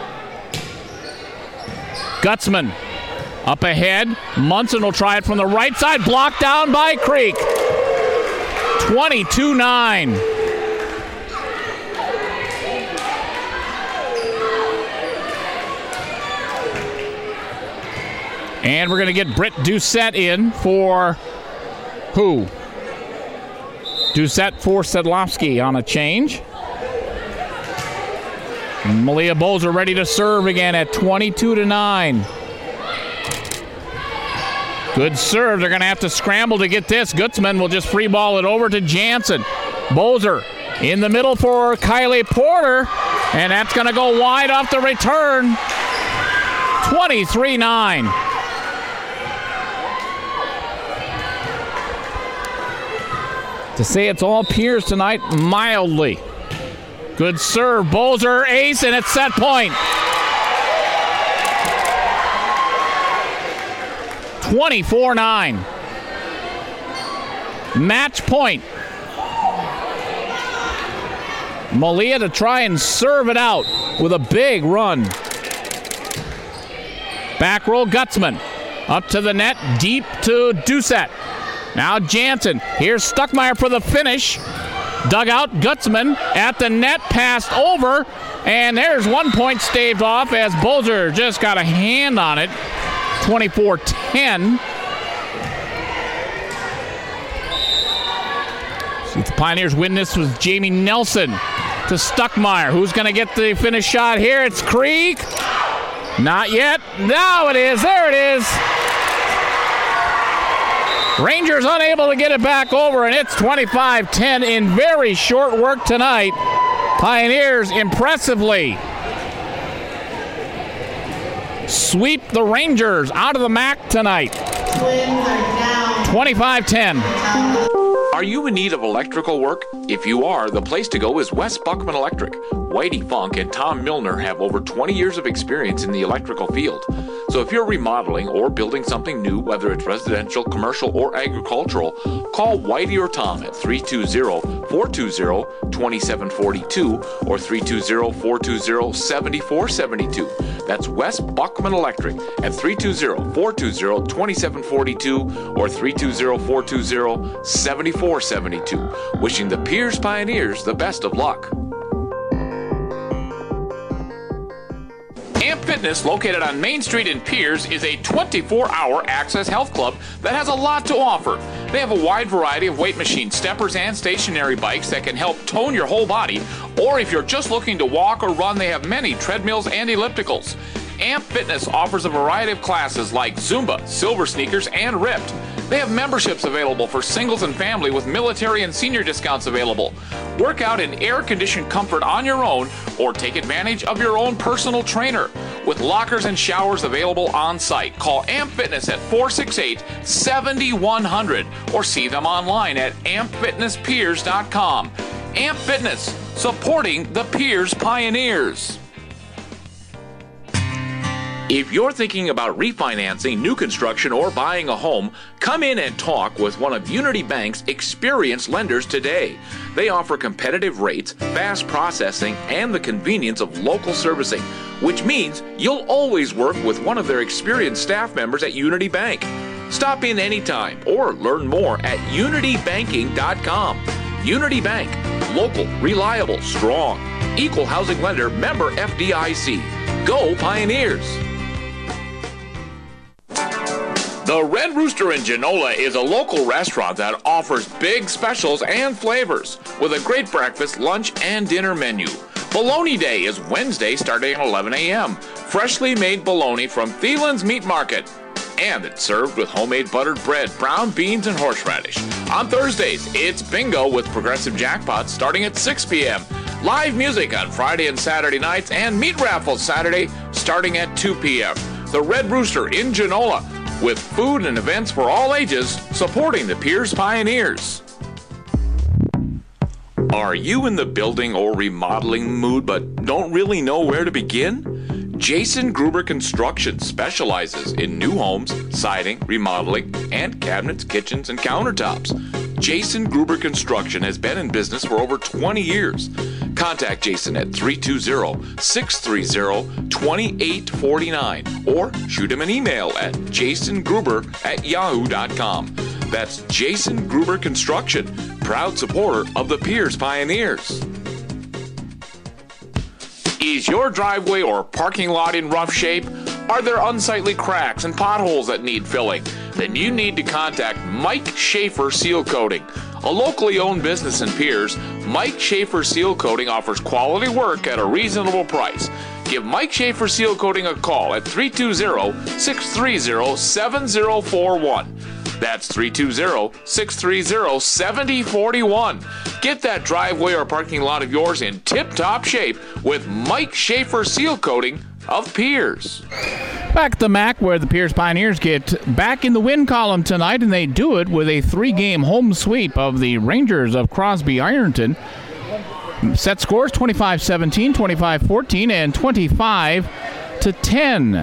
Speaker 1: Gutzman up ahead. Munson will try it from the right side. Blocked down by Creek. twenty-two nine. And we're going to get Britt Doucette in for who? Doucette for Sedlowski on a change. Malia Bolger ready to serve again at twenty-two to nine. Good serve. They're going to have to scramble to get this. Gutzman will just free ball it over to Jansen. Bolger in the middle for Kiley Porter. And that's going to go wide off the return. twenty-three nine. To say it's all Piers tonight, mildly. Good serve. Bolger ace, and it's set point. twenty-four nine. Match point. Malia to try and serve it out with a big run. Back row Gutzman. Up to the net, deep to Doucette. Now Jansen. Here's Stuckmeyer for the finish. Dugout, Gutzman at the net, passed over, and there's one point staved off as Bolger just got a hand on it. twenty-four ten. See if the Pioneers win this with Jamie Nelson to Stuckmeyer. Who's going to get the finish shot here? It's Creek. Not yet. Now it is. There it is. Rangers unable to get it back over, and it's twenty-five ten in very short work tonight. Pioneers impressively sweep the Rangers out of the M A C tonight. twenty-five ten.
Speaker 5: Are you in need of electrical work? If you are, the place to go is West Buckman Electric. Whitey Funk and Tom Milner have over twenty years of experience in the electrical field. So if you're remodeling or building something new, whether it's residential, commercial, or agricultural, call Whitey or Tom at three two zero, four two zero, two seven four two or three two zero, four two zero, seven four seven two. That's West Buckman Electric at three two zero, four two zero, two seven four two or three two zero, four two zero, seven four seven two. Wishing the Piers Pioneers the best of luck. Amp Fitness, located on Main Street in Piers, is a twenty-four hour access health club that has a lot to offer. They have a wide variety of weight machines, steppers, and stationary bikes that can help tone your whole body. Or if you're just looking to walk or run, they have many treadmills and ellipticals. Amp Fitness offers a variety of classes like Zumba, Silver Sneakers, and Ripped. They have memberships available for singles and family with military and senior discounts available. Work out in air-conditioned comfort on your own or take advantage of your own personal trainer. With lockers and showers available on site, call Amp Fitness at four six eight, seven one zero zero or see them online at amp fitness piers dot com. Amp Fitness, supporting the Piers Pioneers. If you're thinking about refinancing, new construction, or buying a home, come in and talk with one of Unity Bank's experienced lenders today. They offer competitive rates, fast processing, and the convenience of local servicing, which means you'll always work with one of their experienced staff members at Unity Bank. Stop in anytime or learn more at unity banking dot com. Unity Bank, local, reliable, strong. Equal housing lender, member F D I C. Go Pioneers! The Red Rooster in Genola is a local restaurant that offers big specials and flavors with a great breakfast, lunch, and dinner menu. Bologna Day is Wednesday starting at eleven a.m. Freshly made bologna from Thielen's Meat Market. And it's served with homemade buttered bread, brown beans, and horseradish. On Thursdays, it's bingo with progressive jackpots starting at six p.m. Live music on Friday and Saturday nights, and meat raffles Saturday starting at two p.m. The Red Rooster in Genola, with food and events for all ages, supporting the Pierce Pioneers. Are you in the building or remodeling mood but don't really know where to begin? Jason Gruber Construction specializes in new homes, siding, remodeling, and cabinets, kitchens, and countertops. Jason Gruber Construction has been in business for over twenty years. Contact Jason at three two zero, six three zero, two eight four nine or shoot him an email at jason gruber at yahoo dot com. That's Jason Gruber Construction, proud supporter of the Pierce Pioneers. Is your driveway or parking lot in rough shape? Are there unsightly cracks and potholes that need filling? Then you need to contact Mike Schaefer Seal Coating. A locally owned business in Pierce, Mike Schaefer Seal Coating offers quality work at a reasonable price. Give Mike Schaefer Seal Coating a call at three two zero, six three zero, seven zero four one. That's three two zero, six three zero, seven zero four one. Get that driveway or parking lot of yours in tip-top shape with Mike Schaefer Seal Coating of Pierce.
Speaker 1: Back at the M A C, where the Pierce Pioneers get back in the win column tonight, and they do it with a three-game home sweep of the Rangers of Crosby Ironton. Set scores twenty-five seventeen, twenty-five fourteen, and twenty-five to ten.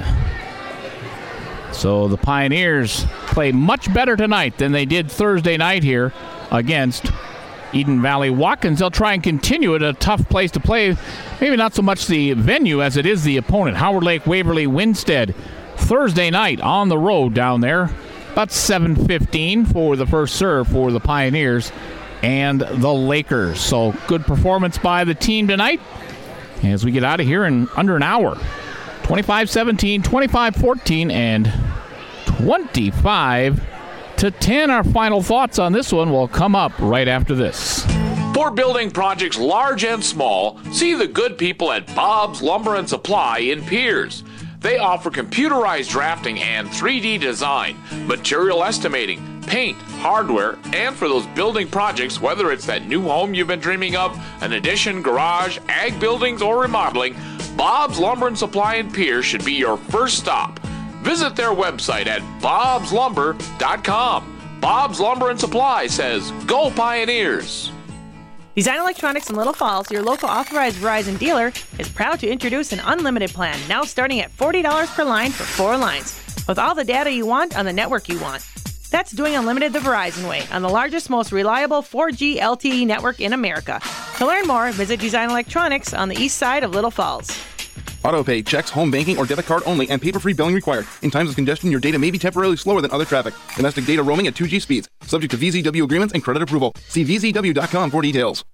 Speaker 1: So the Pioneers play much better tonight than they did Thursday night here against Eden Valley Watkins. They'll try and continue it, a tough place to play. Maybe not so much the venue as it is the opponent. Howard Lake Waverly Winstead Thursday night on the road down there. About seven fifteen for the first serve for the Pioneers and the Lakers. So good performance by the team tonight as we get out of here in under an hour. twenty-five seventeen, twenty-five fourteen, and twenty-five to ten. Our final thoughts on this one will come up right after this.
Speaker 5: For building projects large and small, see the good people at Bob's Lumber and Supply in Pierce. They offer computerized drafting and three D design, material estimating, paint, hardware, and for those building projects, whether it's that new home you've been dreaming of, an addition, garage, ag buildings, or remodeling, Bob's Lumber and Supply in Pierce should be your first stop. Visit their website at bobs lumber dot com. Bob's Lumber and Supply says, Go Pioneers!
Speaker 17: Design Electronics in Little Falls, your local authorized Verizon dealer, is proud to introduce an unlimited plan, now starting at forty dollars per line for four lines, with all the data you want on the network you want. That's doing unlimited the Verizon way, on the largest, most reliable four G L T E network in America. To learn more, visit Design Electronics on the east side of Little Falls.
Speaker 15: AutoPay, checks, home banking, or debit card only, and paper-free billing required. In times of congestion, your data may be temporarily slower than other traffic. Domestic data roaming at two G speeds. Subject to V Z W agreements and credit approval. See V Z W dot com for details.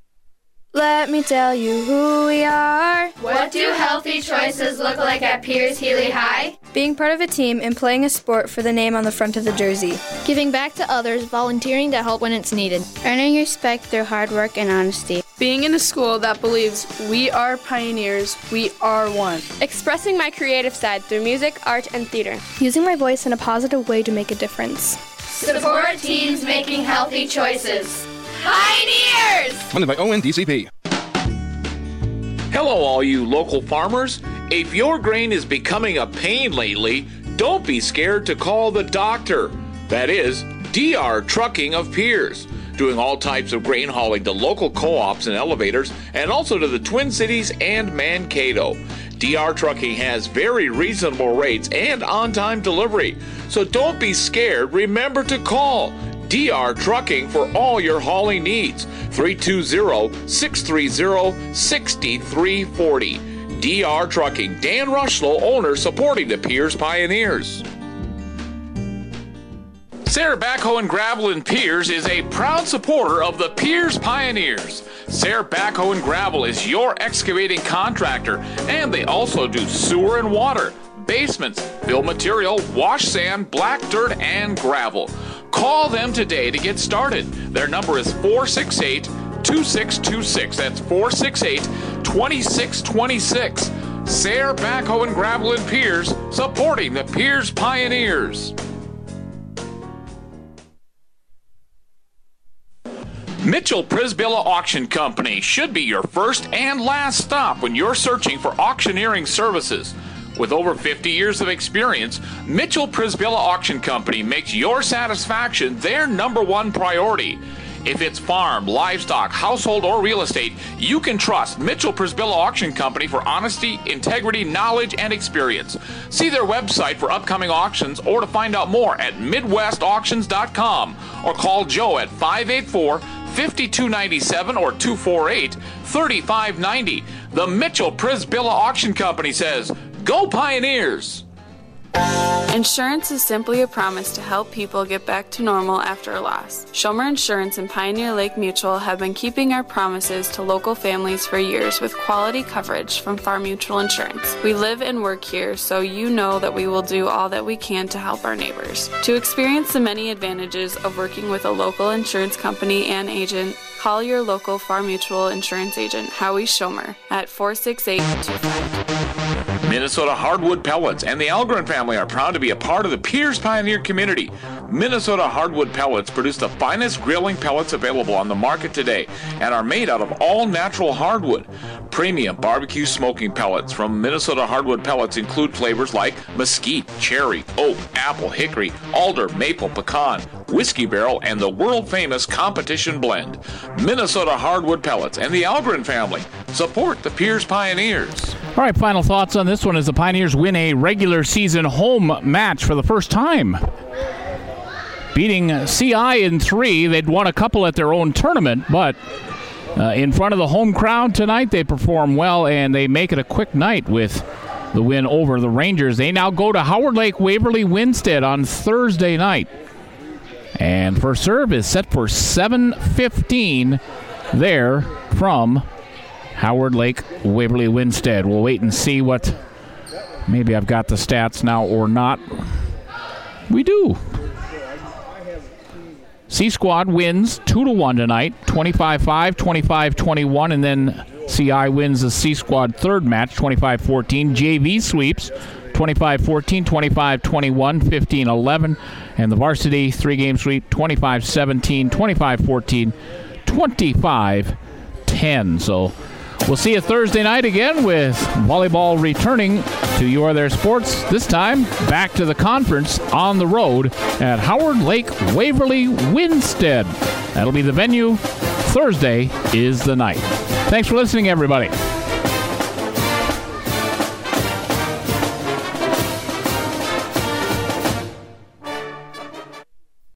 Speaker 7: Let me tell you who we are.
Speaker 2: What do healthy choices look like at Pierce Healy High?
Speaker 7: Being part of a team and playing a sport for the name on the front of the jersey.
Speaker 11: Giving back to others, volunteering to help when it's needed.
Speaker 7: Earning respect through hard work and honesty.
Speaker 11: Being in a school that believes we are pioneers, we are one.
Speaker 14: Expressing my creative side through music, art, and theater.
Speaker 11: Using my voice in a positive way to make a difference.
Speaker 2: Support teams making healthy choices. Pioneers!
Speaker 15: Funded by O N D C P.
Speaker 5: Hello, all you local farmers. If your grain is becoming a pain lately, don't be scared to call the doctor. That is, D R Trucking of Pierce, doing all types of grain hauling to local co-ops and elevators, and also to the Twin Cities and Mankato. D R Trucking has very reasonable rates and on-time delivery. So don't be scared. Remember to call D R Trucking for all your hauling needs. three two zero, six three zero, six three four zero. D R Trucking. Dan Rushlow, owner, supporting the Pierce Pioneers. Sayre Backhoe and Gravel in Pierce is a proud supporter of the Pierce Pioneers. Sayre Backhoe and Gravel is your excavating contractor, and they also do sewer and water, basements, fill material, wash sand, black dirt, and gravel. Call them today to get started. Their number is four six eight, two six two six. That's four six eight, two six two six. Sayre Backhoe and Gravel in Pierce, supporting the Pierce Pioneers. Mitchell Prisbilla Auction Company should be your first and last stop when you're searching for auctioneering services. With over fifty years of experience, Mitchell Prisbilla Auction Company makes your satisfaction their number one priority. If it's farm, livestock, household, or real estate, you can trust Mitchell Prisbilla Auction Company for honesty, integrity, knowledge, and experience. See their website for upcoming auctions or to find out more at midwest auctions dot com or call Joe at five eight four, five two nine seven or two four eight, three five nine zero. The Mitchell Prisbilla Auction Company says, "Go Pioneers!"
Speaker 18: Insurance is simply a promise to help people get back to normal after a loss. Schomer Insurance and Pioneer Lake Mutual have been keeping our promises to local families for years with quality coverage from Farm Mutual Insurance. We live and work here, so you know that we will do all that we can to help our neighbors. To experience the many advantages of working with a local insurance company and agent, call your local Farm Mutual Insurance agent, Howie Schomer, at four six eight, two five two.
Speaker 5: Minnesota Hardwood Pellets and the Algren family are proud to be a part of the Pierce Pioneer community. Minnesota Hardwood Pellets produce the finest grilling pellets available on the market today and are made out of all natural hardwood. Premium barbecue smoking pellets from Minnesota Hardwood Pellets include flavors like mesquite, cherry, oak, apple, hickory, alder, maple, pecan, whiskey barrel, and the world-famous competition blend. Minnesota Hardwood Pellets and the Algren family support the Pierce Pioneers.
Speaker 1: All right, final thoughts on this one as the Pioneers win a regular season home match for the first time. Beating C I in three. They'd won a couple at their own tournament, but uh, in front of the home crowd tonight, they perform well, and they make it a quick night with the win over the Rangers. They now go to Howard Lake Waverly Winstead on Thursday night. And first serve is set for seven fifteen there from Howard Lake Waverly Winstead. We'll wait and see what, maybe I've got the stats now or not. We do. C-Squad wins two to one tonight, twenty-five five, twenty-five twenty-one, and then C I wins the C-Squad third match, twenty-five fourteen. J V sweeps, twenty-five fourteen, twenty-five twenty-one, fifteen eleven, and the varsity three-game sweep, twenty-five seventeen, twenty-five fourteen, twenty-five ten. So we'll see you Thursday night again with volleyball returning to You Are There Sports, this time back to the conference on the road at Howard Lake Waverly Winstead. That'll be the venue. Thursday is the night. Thanks for listening, everybody.